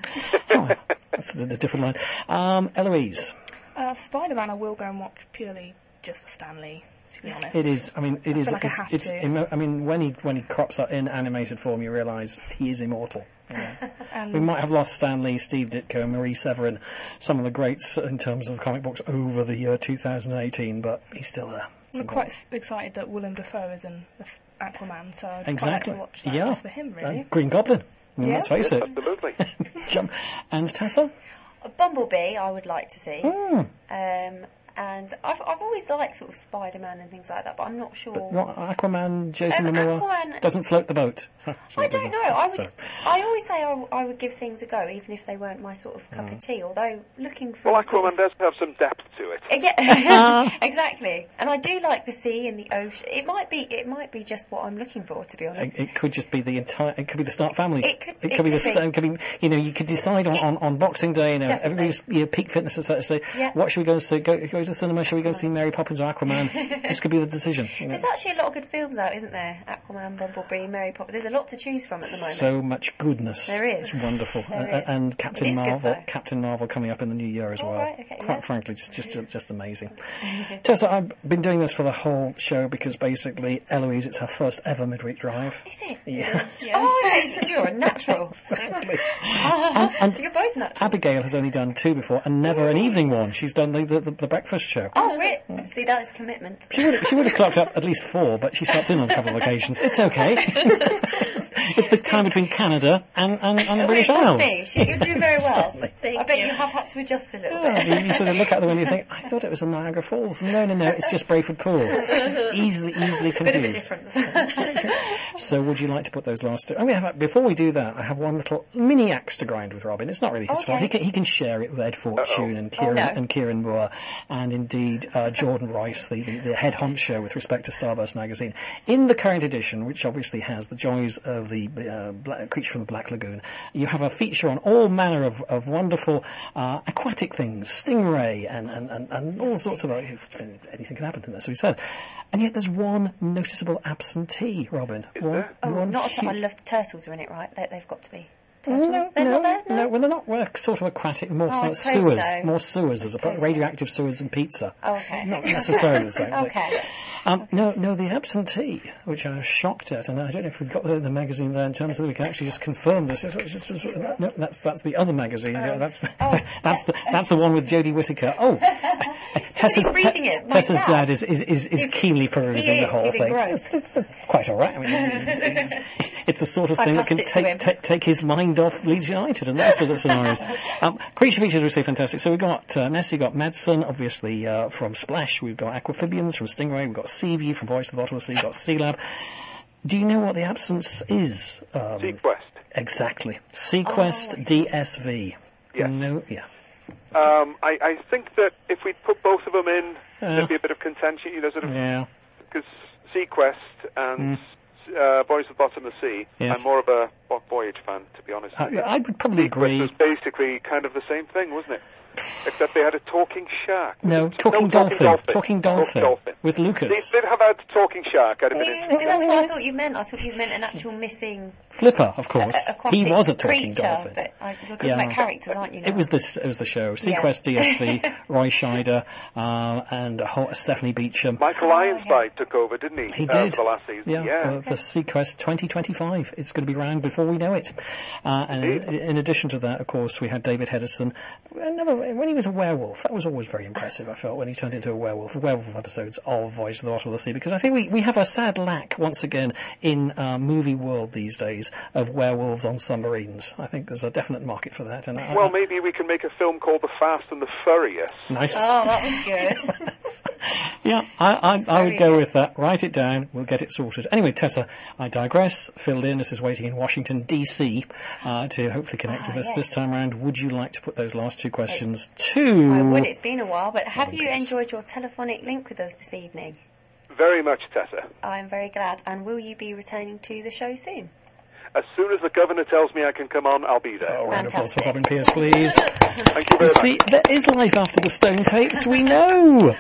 That's a different line. Eloise. Spider-Man I will go and watch purely just for Stan Lee, to be honest. It is. I mean, it is. Like I mean, when he crops up in animated form, you realise he is immortal. We might have lost Stan Lee, Steve Ditko, Marie Severin, some of the greats in terms of comic books over the year 2018, but he's still there. I'm quite excited that Willem Dafoe is in Aquaman, so I'd exactly. quite like to watch that just for him, really. Green Goblin. Let's face it. Absolutely. And Tessa? Bumblebee, I would like to see. And I've always liked sort of Spider-Man and things like that, but I'm not sure. But what, Aquaman, Jason Momoa Aquaman doesn't float the boat. I don't know. I always say I would give things a go, even if they weren't my sort of cup of tea. Although looking for Aquaman does have some depth to it. Yeah, exactly. And I do like the sea and the ocean. It might be just what I'm looking for, to be honest. It could just be the entire. It could be the Stark family. It could be. It could be. You know, you could decide on Boxing Day. You know, everybody's peak fitness and such. Say, what should we go and see? Go to the cinema. Shall we go and see Mary Poppins or Aquaman? This could be the decision. There's actually a lot of good films out, isn't there? Aquaman, Bumblebee, Mary Poppins. There's a lot to choose from at the moment. So much goodness. There is. It's wonderful. There is. And Captain Marvel. Good, Captain Marvel coming up in the new year as well. Right, okay, Quite frankly, just amazing. Tessa, I've been doing this for the whole show because basically Eloise, it's her first ever midweek drive. Is it? Yeah. Yes. Oh, you're a natural. Exactly. And you're both naturals. Abigail has only done 2 before, and never an evening one. She's done the breakfast show. Oh, really? See, that is commitment. She would have clocked up at least 4, but she slept in on a couple of occasions. It's okay. It's the time between Canada and the British Isles. You're doing very well. Certainly. I bet you have had to adjust a little bit. You sort of look out the window and you think, I thought it was the Niagara Falls. No, it's just Brayford Pool. Easily confused. Bit of a difference. So would you like to put those last 2? Before we do that, I have one little mini axe to grind with Robin. It's not really his fault. He can share it with Ed Fortune and Kieran Moore and indeed Jordan Royce, the head honcho with respect to Starburst magazine. In the current edition, which obviously has the joys of the Creature from the Black Lagoon, you have a feature on all manner of wonderful aquatic things, stingray and all sorts of anything can happen in there, so he said. And yet there's one noticeable absentee, Robin. I love the turtles are in it, right? They've got to be. Turtles? They're not there? No, well, they're not. We're sort of aquatic, more like sewers. So. More sewers as opposed to radioactive sewers and pizza. Oh, okay. Not necessarily the same thing. Okay. No, the absentee, which I was shocked at, and I don't know if we've got the magazine there in terms of we can actually just confirm this. No, that's the other magazine. That's the one with Jodie Whittaker. Oh, Tessa's dad is keenly perusing the whole thing. It's quite all right. I mean, it's the sort of thing that can take his mind off Leeds United and that sort of scenarios. Creature features received fantastic. So we've got Nessie, got Madsen, obviously from Splash. We've got Aquamphibians from Stingray. We've got Seaview from Voice of the Bottom of the Sea. We've got Sea Lab. Do you know what the absence is? Sequest. Exactly. Sequest DSV. Yes. No, yeah. I think that if we put both of them in, there'd be a bit of contention, because Sequest and Boys of the Bottom of the Sea, I'm more of a Voyage fan, to be honest with you. I would probably agree. It was basically kind of the same thing, wasn't it? Except they had a talking shark. Talking dolphin. Talking dolphin. With Lucas. They did have a talking shark. I'd have been interested. See, that's what I thought you meant. I thought you meant an actual missing... Flipper, of course. Aquatic he was a talking creature, dolphin. But you're talking about characters, aren't you? Now? It was the show. Sequest DSV, Roy Scheider, and Stephanie Beecham. Michael Ironside took over, didn't he? He did. For the last season. For Sequest 2025. It's going to be round before we know it. And in addition to that, of course, we had David Hedison. When he was a werewolf, that was always very impressive, I felt, when he turned into a werewolf episodes of Voyage to the Bottom of the Sea, because I think we have a sad lack, once again, in movie world these days, of werewolves on submarines. I think there's a definite market for that. And maybe we can make a film called The Fast and the Furious. Nice. Oh, that was good. Yeah, I would go with that. Write it down. We'll get it sorted. Anyway, Tessa, I digress. Phil Linus is waiting in Washington, D.C. To hopefully connect with us this time round. Would you like to put those last 2 questions to... I would. It's been a while, but have you enjoyed your telephonic link with us this evening? Very much, Tessa. I'm very glad. And will you be returning to the show soon? As soon as the governor tells me I can come on, I'll be there. Oh, round of applause for Robin Pierce, please. Thank you very much. See, there is life after the Stone tapes, we know.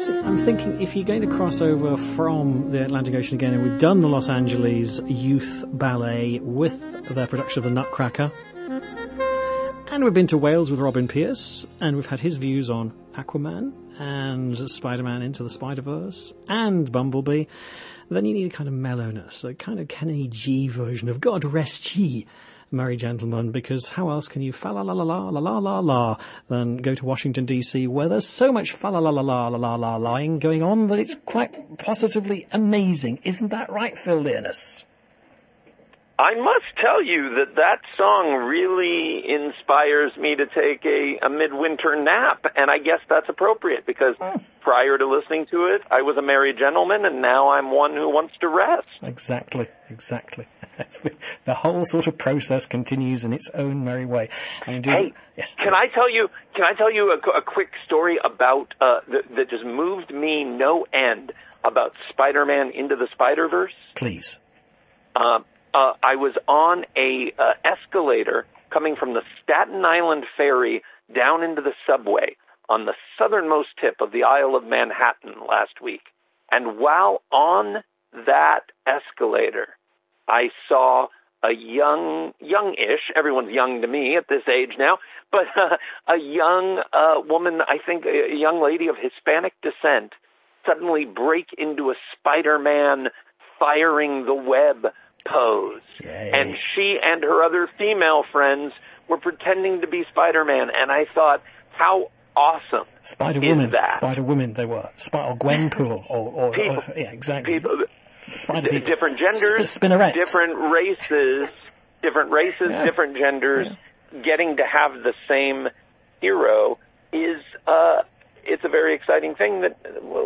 See, I'm thinking if you're going to cross over from the Atlantic Ocean again, and we've done the Los Angeles Youth Ballet with their production of The Nutcracker, and we've been to Wales with Robin Pierce, and we've had his views on Aquaman and Spider-Man Into the Spider-Verse and Bumblebee, then you need a kind of mellowness, a kind of Kenny G version of God Rest Ye, Merry Gentlemen, because how else can you fa-la-la-la-la-la-la-la-la than go to Washington, D.C., where there's so much fa-la-la-la-la-la-la-la-lying going on that it's quite positively amazing. Isn't that right, Phil Dearness? I must tell you that song really inspires me to take a midwinter nap, and I guess that's appropriate because prior to listening to it, I was a merry gentleman, and now I'm one who wants to rest. Exactly. The whole sort of process continues in its own merry way. And hey, yes. Can I tell you a quick story about that just moved me no end about Spider-Man Into the Spider-Verse? Please. I was on a escalator coming from the Staten Island ferry down into the subway on the southernmost tip of the Isle of Manhattan last week. And while on that escalator, I saw a youngish, everyone's young to me at this age now, but a young woman, I think a young lady of Hispanic descent, suddenly break into a Spider-Man firing the web pose. Yay. And she and her other female friends were pretending to be Spider-Man, and I thought, how awesome Spider-Woman, is that? Spider-Women they were. Or Gwenpool, or yeah, exactly. Different genders, spinnerettes. different races, Yeah. different genders, getting to have the same hero is, it's a very exciting thing that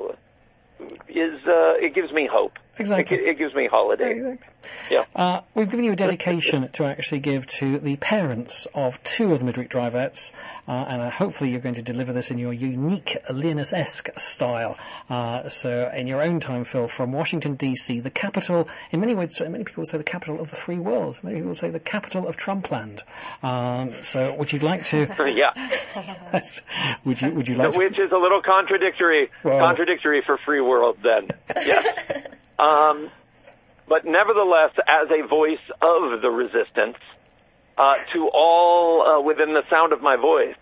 it gives me hope. Exactly. It gives me holidays. Exactly. Yeah. We've given you a dedication to actually give to the parents of two of the midweek drivettes, and hopefully you're going to deliver this in your unique Linus-esque style. So in your own time, Phil, from Washington, D.C., the capital, in many ways, many people say the capital of the free world. Many people say the capital of Trumpland. So would you like to... Yeah. Would you like to... Which is a little contradictory for free world then. Yes. But nevertheless, as a voice of the resistance, to all within the sound of my voice,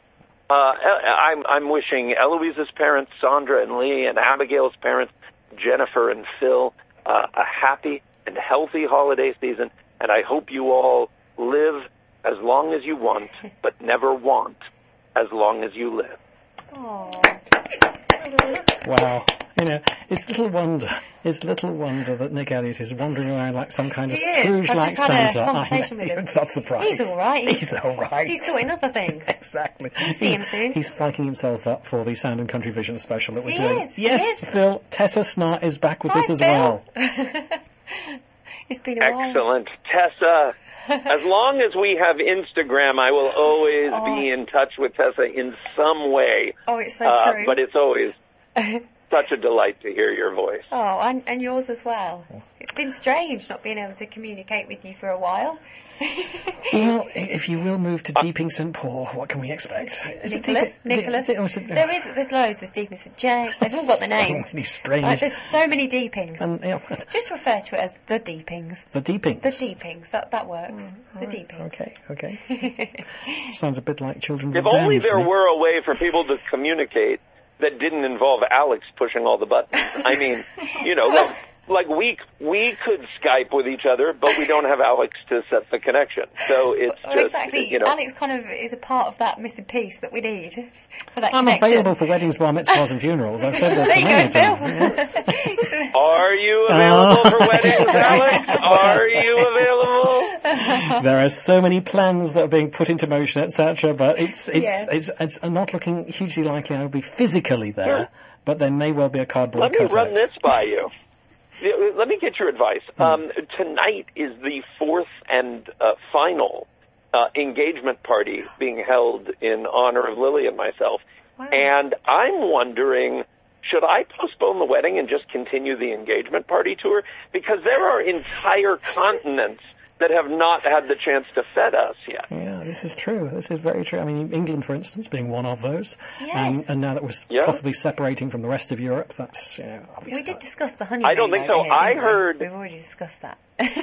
I'm wishing Eloise's parents, Sandra and Lee, and Abigail's parents, Jennifer and Phil, a happy and healthy holiday season, and I hope you all live as long as you want, but never want as long as you live. Aww. Wow. You know, it's little wonder that Nick Elliott is wandering around like some kind of Scrooge-like Santa. Conversation with him. It's not surprised. He's all right. He's all right. He's sorting other things. Exactly. We'll see him soon. He's psyching himself up for the Sound and Country Vision special that we're He doing. is. Yes, He is. Phil, Tessa Snart is back with Hi, us as Phil. well. It's been a while. Excellent. Tessa, as long as we have Instagram, I will always be in touch with Tessa in some way. Oh, it's so true. But it's always such a delight to hear your voice. Oh, and yours as well. It's been strange not being able to communicate with you for a while. Well, if you will move to Deeping St Paul, what can we expect? Nicholas. There's loads. There's Deeping St James. They've all got the names. So many strange. There's so many Deepings. And, just refer to it as the Deepings. The Deepings. The Deepings. That works. The Deepings. Okay. Sounds a bit like Children If of the only Damned. there were a way for people to communicate that didn't involve Alex pushing all the buttons. I mean, you know, like we could Skype with each other, but we don't have Alex to set the connection. So it's well, just, exactly. you know. Alex kind of is a part of that missing piece that we need for that I'm connection. available for weddings, bar mitzvahs and funerals. I've said this There for you many go, times. Phil. Are you available for weddings, Alex? Are you available? There are so many plans that are being put into motion, etc. But it's not looking hugely likely I'll be physically there. But there may well be a cardboard Let me cutout. run this by you. Let me get your advice. Tonight is the fourth and final engagement party being held in honor of Lily and myself. Wow. And I'm wondering, should I postpone the wedding and just continue the engagement party tour? Because there are entire continents that have not had the chance to fed us yet. Yeah, this is true. This is very true. I mean, England, for instance, being one of those. Yes. And now that we're possibly separating from the rest of Europe, that's obvious. We did discuss the honeymoon. I don't think so. over here, I didn't we? heard- We've already discussed that.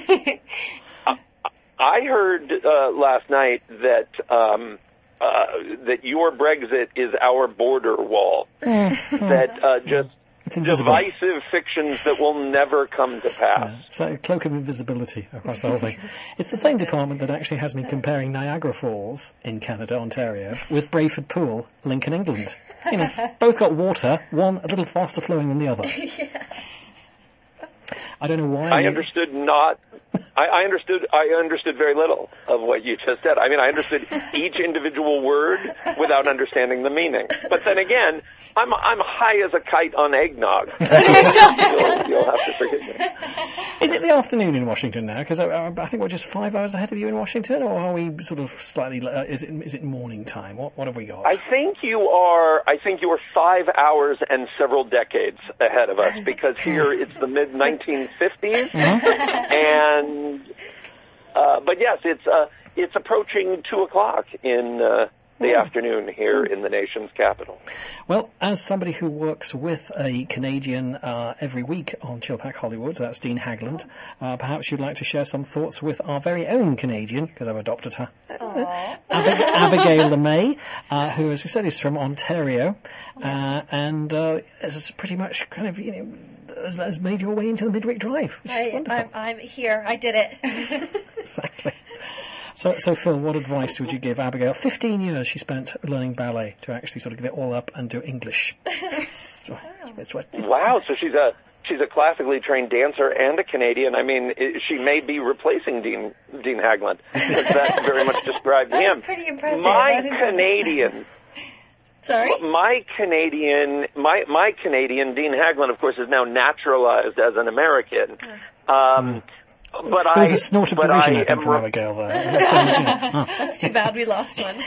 I heard last night that that your Brexit is our border wall. That just divisive fictions that will never come to pass. It's like a cloak of invisibility across the whole thing. It's the same department that actually has me comparing Niagara Falls in Canada, Ontario, with Brayford Pool, Lincoln, England. You know, both got water, one a little faster flowing than the other. I don't know why. I understood very little of what you just said. I mean, I understood each individual word without understanding the meaning. But then again, I'm high as a kite on eggnog. You'll have to forgive me. Is it the afternoon in Washington now? Because I think we're just 5 hours ahead of you in Washington, or are we sort of slightly? Is it morning time? What have we got? I think you are 5 hours and several decades ahead of us, because here it's the mid 1950s, and but yes, it's approaching 2:00 in the afternoon here in the nation's capital. Well, as somebody who works with a Canadian every week on Chilpack Hollywood, that's Dean Hagland, perhaps you'd like to share some thoughts with our very own Canadian, because I've adopted her, Abigail LeMay, who, as we said, is from Ontario, and is pretty much kind of, has made your way into the Midwick Drive, which is wonderful. I'm here. I did it. Exactly. So, Phil, what advice would you give Abigail? 15 years she spent learning ballet to actually sort of give it all up and do English. Wow, so she's a classically trained dancer and a Canadian. I mean, she may be replacing Dean Hagland, because that very much described him. That's pretty impressive. My Canadian... Sorry? My Canadian, Dean Hagland, of course, is now naturalized as an American. But there was a snort of derision, I think, from Abigail there. That's too bad we lost one.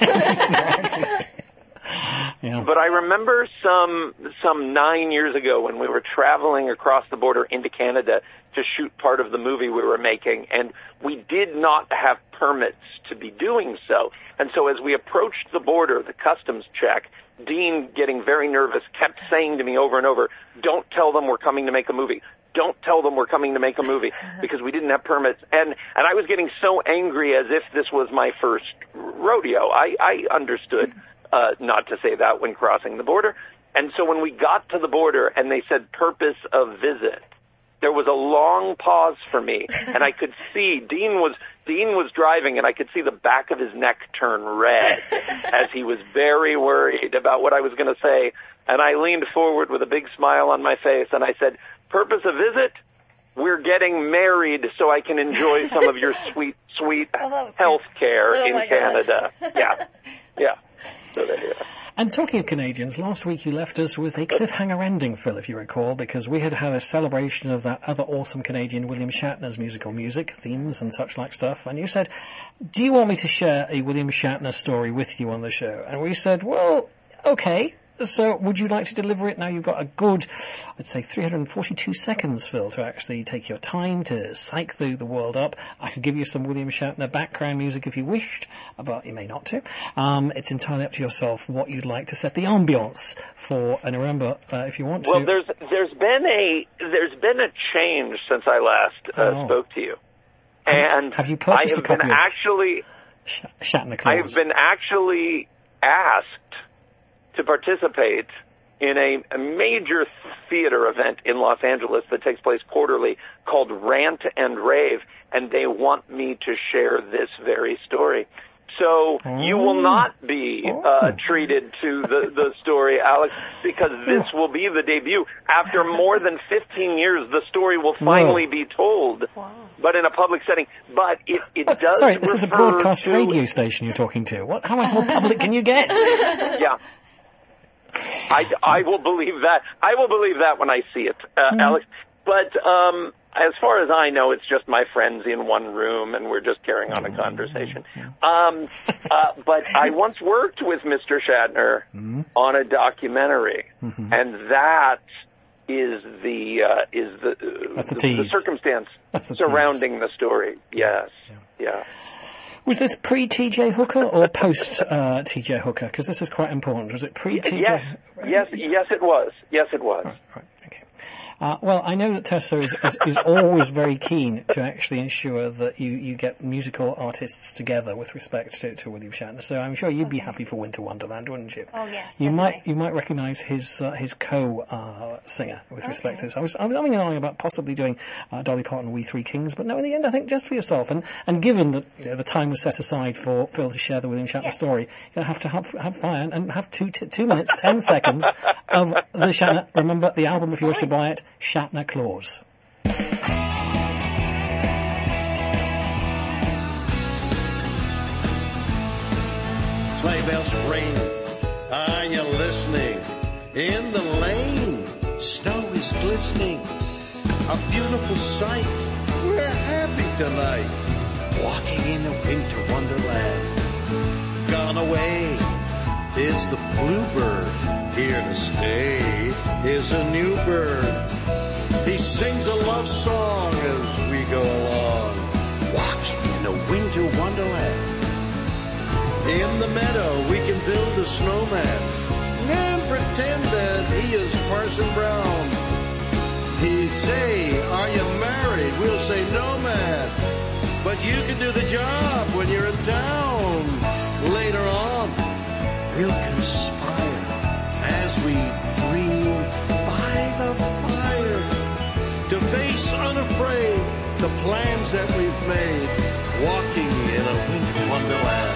Yeah. But I remember some 9 years ago when we were traveling across the border into Canada to shoot part of the movie we were making, and we did not have permits to be doing so. And so as we approached the border, the customs check, Dean, getting very nervous, kept saying to me over and over, "Don't tell them we're coming to make a movie. Don't tell them we're coming to make a movie," because we didn't have permits. And I was getting so angry, as if this was my first rodeo. I understood not to say that when crossing the border. And so when we got to the border and they said purpose of visit, there was a long pause for me, and I could see Dean was driving, and I could see the back of his neck turn red as he was very worried about what I was going to say. And I leaned forward with a big smile on my face, and I said, "Purpose of visit? We're getting married so I can enjoy some of your sweet health care in Canada." Yeah. So there you are. And talking of Canadians, last week you left us with a cliffhanger ending, Phil, if you recall, because we had a celebration of that other awesome Canadian, William Shatner's music, themes and such like stuff, and you said, "Do you want me to share a William Shatner story with you on the show?" And we said, "Well, okay. So would you like to deliver it?" Now you've got a good, I'd say 342 seconds, Phil, to actually take your time to psych the world up. I could give you some William Shatner background music if you wished, but you may not to. It's entirely up to yourself what you'd like to set the ambience for. And remember, if you want to... Well, there's been a change since I last spoke to you. And have you purchased a copy of Shatner Claus? I have been actually asked to participate in a major theater event in Los Angeles that takes place quarterly called Rant and Rave, and they want me to share this very story. So you will not be treated to the story, Alex, because this will be the debut. After more than 15 years, the story will finally be told, but in a public setting. But it does. Sorry, this is a broadcast radio station you're talking to. How much more public can you get? Yeah. I will believe that. I will believe that when I see it, Alex. But as far as I know, it's just my friends in one room, and we're just carrying on a conversation. But I once worked with Mr. Shatner on a documentary, and that is the circumstance surrounding the story. Yes. Yeah. Was this pre-T.J. Hooker or post-T.J. Hooker? Because this is quite important. Was it pre-T.J.? Yes, it was. Yes, it was. Right. Well, I know that Tessa is always very keen to actually ensure that you get musical artists together with respect to William Shatner. So I'm sure you'd be happy for Winter Wonderland, wouldn't you? Oh yes. You might recognise his co-singer with respect to this. I was umming and ahhing about possibly doing Dolly Parton, We Three Kings, but no, in the end, I think just for yourself. And given that the time was set aside for Phil to share the William Shatner story, you're going to have fun and have 2 minutes 10 seconds of the Shatner. Remember the album if you wish to buy it. Shatner Claus. Sleigh bells ring, are you listening? In the lane, snow is glistening, a beautiful sight. We're happy tonight, walking in a winter wonderland. Gone away is the bluebird, here to stay is a new bird. He sings a love song as we go along, walking in a winter wonderland. In the meadow we can build a snowman and pretend that he is Parson Brown. He'd say, are you married? We'll say, no, man. But you can do the job when you're in town. Later on, we'll conspire as we dream by the fire to face unafraid the plans that we've made, walking in a winter wonderland.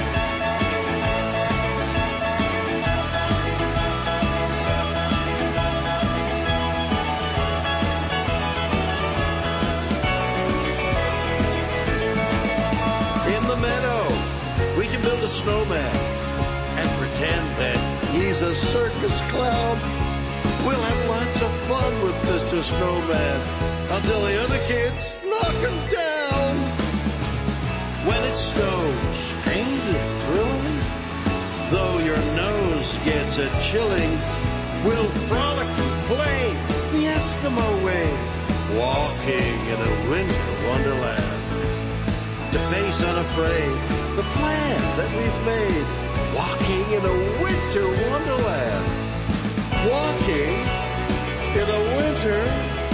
In the meadow, we can build a snowman and pretend that he's a circus clown. We'll have lots of fun with Mr. Snowman until the other kids knock him down. When it snows, ain't it thrilling? Though your nose gets a chilling, we'll frolic and play the Eskimo way, walking in a winter wonderland. To face unafraid the plans that we've made, walking in a winter wonderland. Walking in a winter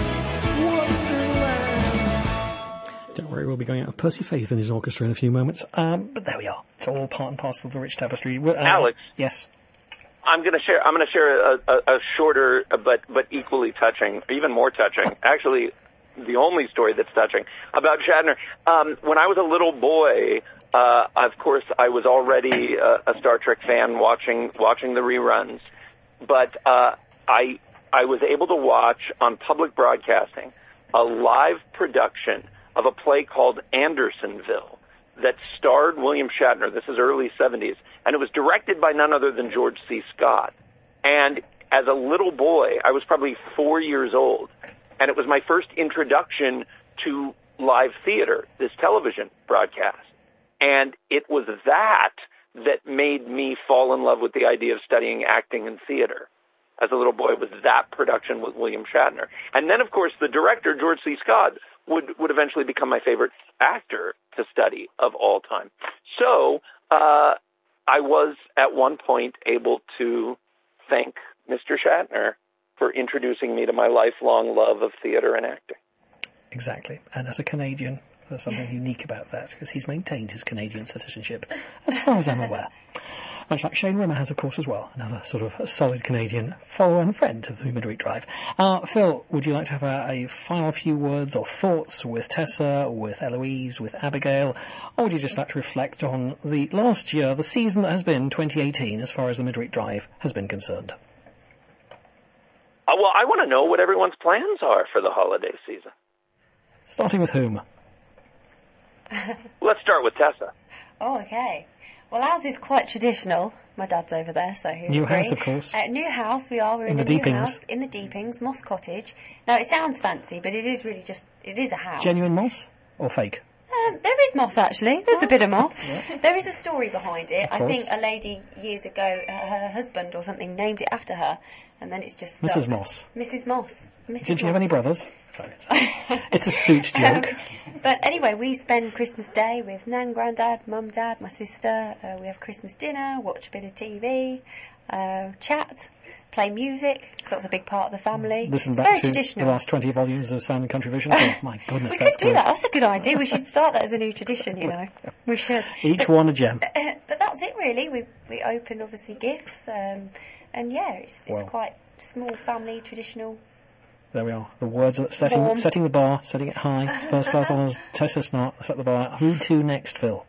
wonderland. Don't worry, we'll be going out with Percy Faith and his orchestra in a few moments. But there we are. It's all part and parcel of the rich tapestry. Alex. Yes. I'm going to share a shorter but equally touching, even more touching, actually the only story that's touching about Shatner. When I was a little boy, of course, I was already a Star Trek fan, watching the reruns. But I was able to watch on public broadcasting a live production of a play called Andersonville that starred William Shatner. This is early 70s, and it was directed by none other than George C. Scott. And as a little boy, I was probably 4 years old, and it was my first introduction to live theater, this television broadcast. And it was that made me fall in love with the idea of studying acting and theater. As a little boy, it was that production with William Shatner. And then, of course, the director, George C. Scott, would eventually become my favorite actor to study of all time. So I was, at one point, able to thank Mr. Shatner for introducing me to my lifelong love of theater and acting. Exactly. And as a Canadian, there's something unique about that, because he's maintained his Canadian citizenship, as far as I'm aware. Much like Shane Rimmer has, of course, as well. Another sort of solid Canadian follower and friend of the Midweek Drive. Phil, would you like to have a final few words or thoughts with Tessa, with Eloise, with Abigail, or would you just like to reflect on the last year, the season that has been 2018, as far as the Midweek Drive has been concerned? Well, I want to know what everyone's plans are for the holiday season. Starting with whom? Let's start with Tessa. Oh, okay. Well, ours is quite traditional. My dad's over there, so he'll New agree. house, of course. New house, we are. We're in the a new Deepings. house in the Deepings, Moss Cottage. Now, it sounds fancy, but it is really it is a house. Genuine moss or fake? There is moss, actually. There's a bit of moss. There is a story behind it. Of I think course. a lady years ago, her husband or something, named it after her, and then it's just stuck. Mrs. Moss. Mrs. Moss. Mrs. Did she have Moss. any brothers? Sorry. It's a suit joke. But anyway, we spend Christmas Day with Nan, Grandad, Mum, Dad, my sister. We have Christmas dinner, watch a bit of TV, chat, play music, because that's a big part of the family. Listen It's back very to traditional. the last 20 volumes of Sound and Country Vision. So, my goodness, We that's could do good. that. That's a good idea. We should start that as a new tradition, you know. We should. Each one a gem. But that's it, really. We open, obviously, gifts. And, yeah, it's Well. quite small, family, traditional. There we are. The words are setting the bar, setting it high. First class honours, Tessa Snart, set the bar. Who to next, Phil?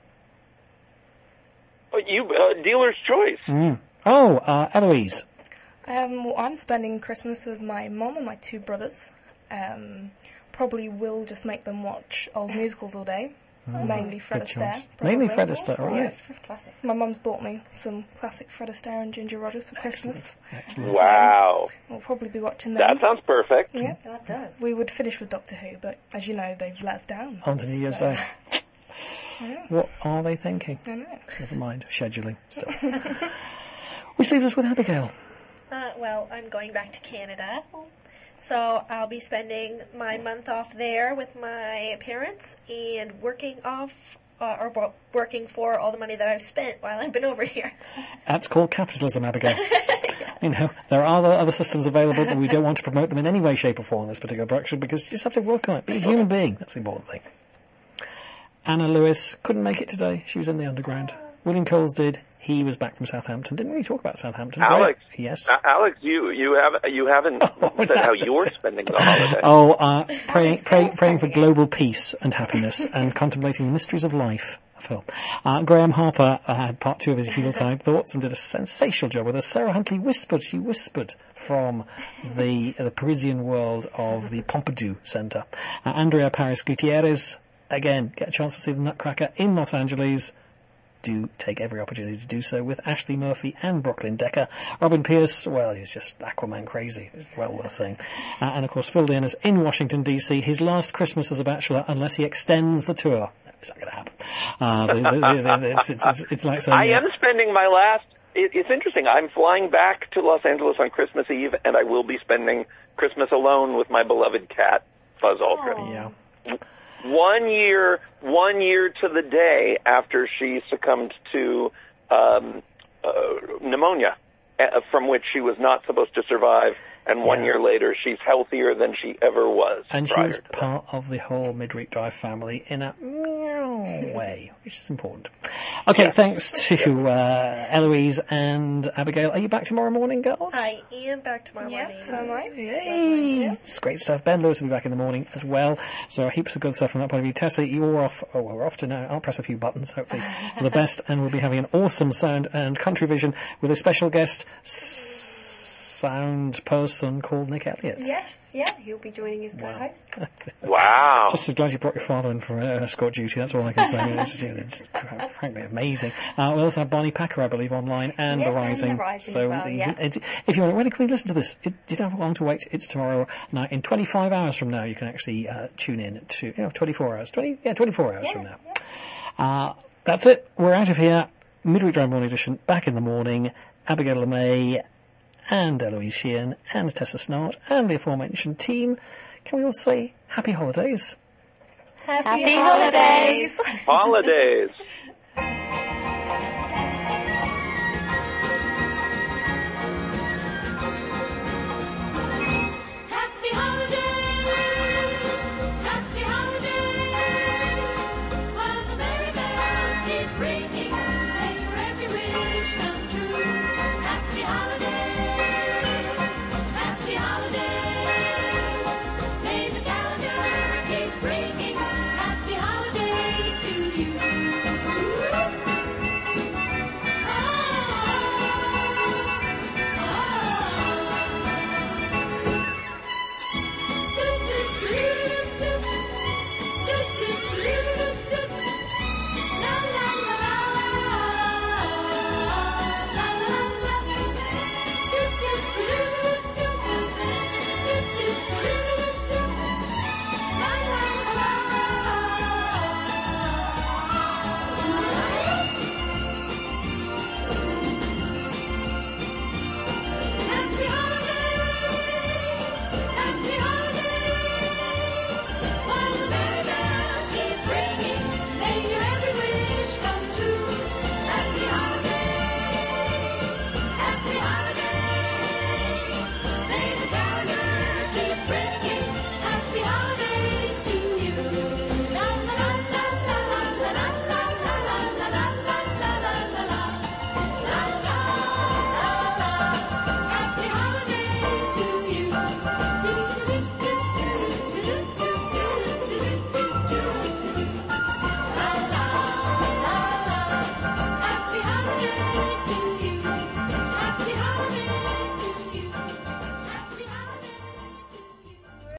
Dealer's choice. Eloise. Well, I'm spending Christmas with my mum and my 2 brothers. Probably will just make them watch old musicals all day. Mainly Fred Good Astaire. choice. Mainly Fred Astaire, all right. Classic. My mum's bought me some classic Fred Astaire and Ginger Rogers for Christmas. Excellent. Wow. We'll probably be watching them. That sounds perfect. Yeah, that does. We would finish with Doctor Who, but as you know, they've let us down. On to New Year's Day. Yeah. What are they thinking? I know. Never mind. Scheduling. Still. Which leaves us with Abigail. Well, I'm going back to Canada. So I'll be spending my month off there with my parents and working for all the money that I've spent while I've been over here. That's called capitalism, Abigail. You know, there are other systems available, but we don't want to promote them in any way, shape or form in this particular direction because you just have to work on it. Be a human being. That's the important thing. Anna Lewis couldn't make it today. She was in the underground. William Coles did. He was back from Southampton. Didn't really talk about Southampton. Alex. Great. Yes. Alex, you haven't said how you're spending the holiday. Praying for global peace and happiness and contemplating the mysteries of life. Phil. Graham Harper had part 2 of his Yuletide thoughts and did a sensational job with us. Sarah Huntley whispered. She whispered from the Parisian world of the Pompidou Centre. Andrea Paris Gutierrez, again, get a chance to see the Nutcracker in Los Angeles. Do take every opportunity to do so with Ashley Murphy and Brooklyn Decker. Robin Pierce, well, he's just Aquaman crazy. It's well worth saying. And, of course, Phil Dearness in Washington, D.C. His last Christmas as a bachelor, unless he extends the tour. It's not going to happen. It's like saying... I am spending my last... It's interesting. I'm flying back to Los Angeles on Christmas Eve, and I will be spending Christmas alone with my beloved cat, Buzz Aldrin. Yeah. 1 year to the day after she succumbed to pneumonia, from which she was not supposed to survive, and 1 year later she's healthier than she ever was. And she was part of the whole Midweek Drive family in a way, which is important. Okay, thanks to Eloise and Abigail. Are you back tomorrow morning, girls? I am back tomorrow morning. So am I. Yay! It's great stuff. Ben Lewis will be back in the morning as well. So heaps of good stuff from that point of view. Tessa, you're off. Oh, well, we're off to now. I'll press a few buttons, hopefully, for the best. And we'll be having an awesome Sound and Country Vision with a special guest sound person called Nick Elliott. Yes, yeah, he'll be joining as co-host. Wow. Just as glad you brought your father in for escort duty, that's all I can say. It's frankly amazing. We'll also have Barney Packer, I believe, online, and Yes, The Rising. and The Rising So as well, yeah. if you want, when can we listen to this? You don't have long to wait. It's tomorrow. Now, in 25 hours from now, you can actually tune in to, 24 hours. 24 hours from now. That's it. We're out of here. Midweek Drive Morning Edition, back in the morning. Abigail LeMay and Eloise Sheehan and Tessa Snart and the aforementioned team. Can we all say happy holidays? Happy holidays! Holidays!